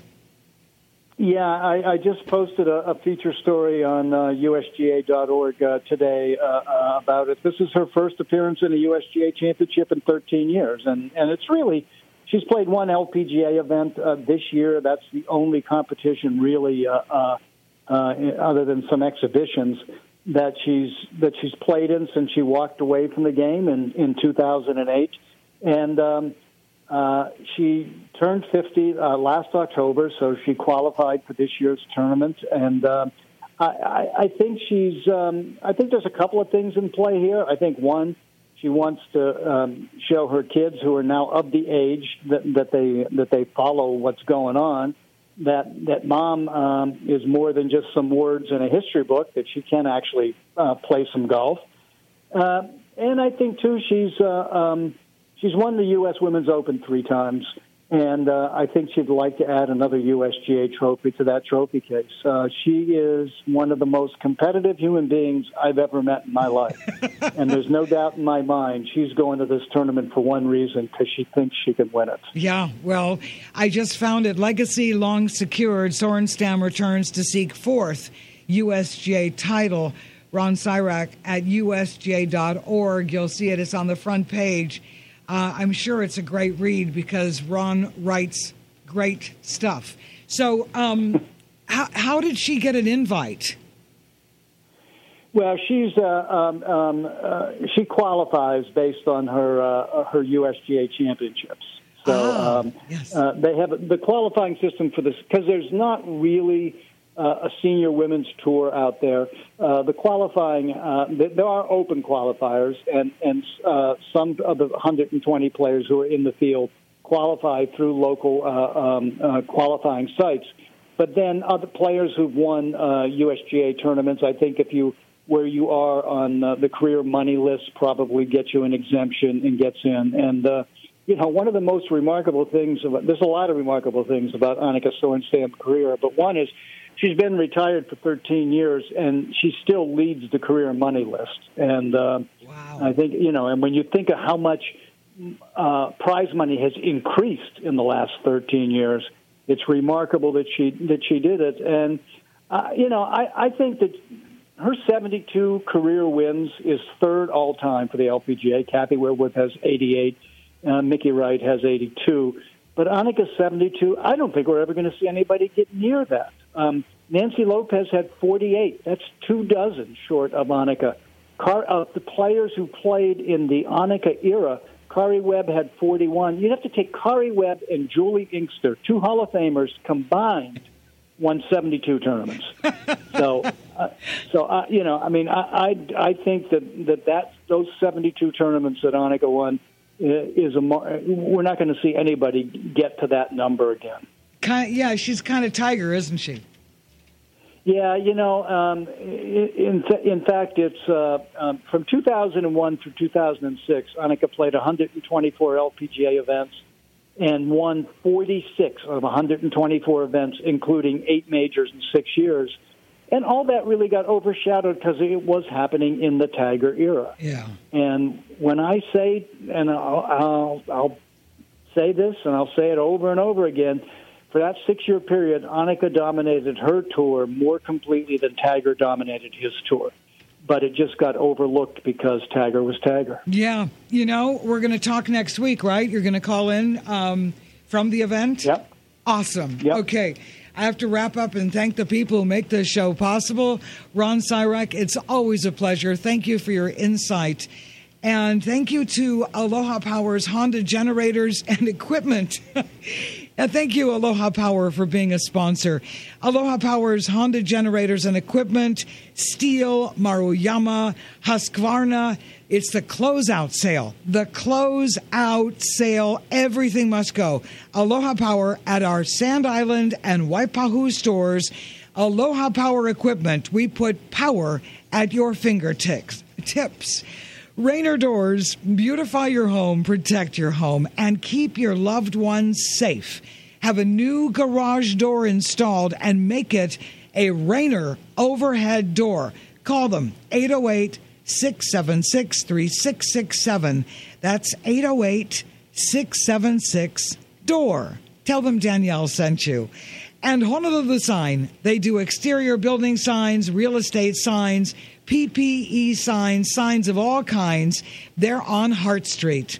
Yeah, I, I just posted a, a feature story on uh, U S G A dot org uh, today uh, uh, about it. This is her first appearance in a U S G A championship in thirteen years, and, and it's really, she's played one L P G A event uh, this year. That's the only competition really, uh, uh, uh, other than some exhibitions, that she's that she's played in since she walked away from the game in, in two thousand eight. And um, uh, she turned fifty uh, last October, so she qualified for this year's tournament. And uh, I, I, I think she's. Um, I think there's a couple of things in play here. I think one, She wants to um, show her kids, who are now of the age that, that they that they follow what's going on, that that mom um, is more than just some words in a history book, that she can actually uh, play some golf. Uh, and I think, too, she's uh, um, she's won the U S Women's Open three times. And uh, I think she'd like to add another U S G A trophy to that trophy case. Uh, she is one of the most competitive human beings I've ever met in my life. And there's no doubt in my mind she's going to this tournament for one reason, because she thinks she can win it. Yeah, well, I just found it. Legacy long secured. Sorenstam returns to seek fourth U S G A title. Ron Cyrak at U S G A dot org. You'll see it. It's on the front page. Uh, I'm sure it's a great read because Ron writes great stuff. So um, how, how did she get an invite? Well, she's uh, um, um, uh, she qualifies based on her uh, her U S G A championships. So ah, um, yes. uh, they have the qualifying system for this, because there's not really Uh, a senior women's tour out there. Uh, the qualifying, uh, there are open qualifiers, and, and uh, some of the one hundred twenty players who are in the field qualify through local uh, um, uh, qualifying sites. But then other players who've won uh, U S G A tournaments, I think if you where you are on uh, the career money list, probably get you an exemption and gets in. And uh, you know, one of the most remarkable things about, there's a lot of remarkable things about Annika Sorenstam's career, but one is she's been retired for thirteen years, and she still leads the career money list. And uh, wow. I think, you know, and when you think of how much uh, prize money has increased in the last thirteen years, it's remarkable that she that she did it. And, uh, you know, I, I think that her seventy-two career wins is third all-time for the L P G A. Kathy Whitworth has eighty-eight. Uh, Mickey Wright has eighty-two. But Annika's seventy-two, I don't think we're ever going to see anybody get near that. Um, Nancy Lopez had forty-eight. That's two dozen short of Annika. Car, uh, the players who played in the Annika era, Kari Webb had forty-one. You'd have to take Kari Webb and Julie Inkster, two Hall of Famers combined, won seventy-two tournaments. so, uh, so uh, you know, I mean, I, I, I think that, that that those seventy-two tournaments that Annika won is a more, we're not going to see anybody get to that number again. Kind, yeah, she's kind of Tiger, isn't she? Yeah, you know, um, in in fact, it's uh, um, from two thousand one through two thousand six, Annika played one hundred twenty-four L P G A events and won forty-six of one hundred twenty-four events, including eight majors in six years. And all that really got overshadowed because it was happening in the Tiger era. Yeah. And when I say, and I'll, I'll, I'll say this, and I'll say it over and over again, for that six-year period, Annika dominated her tour more completely than Tiger dominated his tour. But it just got overlooked because Tiger was Tiger. Yeah. You know, we're going to talk next week, right? You're going to call in um, from the event? Yep. Awesome. Yep. Okay. I have to wrap up and thank the people who make this show possible. Ron Cyrak, it's always a pleasure. Thank you for your insight. And thank you to Aloha Power's Honda generators and equipment. And thank you, Aloha Power, for being a sponsor. Aloha Power's Honda generators and equipment, Steel, Maruyama, Husqvarna. It's the closeout sale. The closeout sale. Everything must go. Aloha Power at our Sand Island and Waipahu stores. Aloha Power equipment. We put power at your fingertips. Tips. Rainer Doors, beautify your home, protect your home, and keep your loved ones safe. Have a new garage door installed and make it a Rainer overhead door. Call them, eight oh eight, six seven six, three six six seven. That's eight oh eight, six seven six, D O O R. Tell them Danielle sent you. And Honolulu Design, they do exterior building signs, real estate signs, P P E signs, signs of all kinds. They're on Hart Street.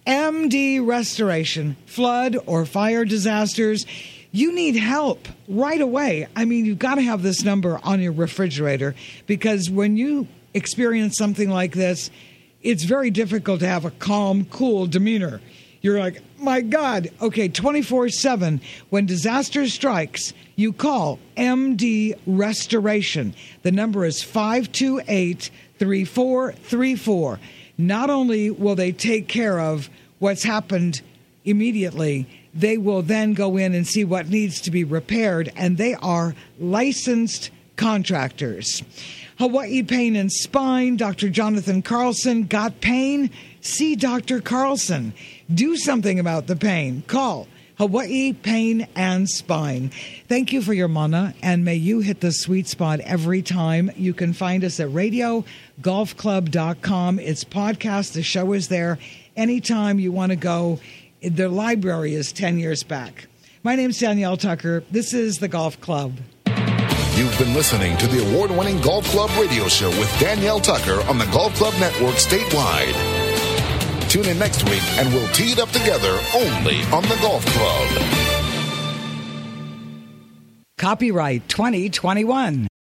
M D Restoration, flood or fire disasters. You need help right away. I mean, you've got to have this number on your refrigerator because when you experience something like this, it's very difficult to have a calm, cool demeanor. You're like, my God. Okay, twenty-four seven. When disaster strikes, you call M D Restoration. The number is five two eight, three four three four. not only will they take care of what's happened immediately, they will then go in and see what needs to be repaired, and they are licensed contractors. Hawaii Pain and Spine, Doctor Jonathan Carlson. Got pain? See Doctor Carlson. Do something about the pain. Call Hawaii Pain and Spine. Thank you for your mana, and may you hit the sweet spot every time. You can find us at radio golf club dot com. It's podcast. The show is there. Anytime you want to go, the library is ten years back. My name's Danielle Tucker. This is The Golf Club. You've been listening to the award-winning Golf Club radio show with Danielle Tucker on the Golf Club Network statewide. Tune in next week and we'll tee it up together only on the Golf Club. Copyright twenty twenty-one.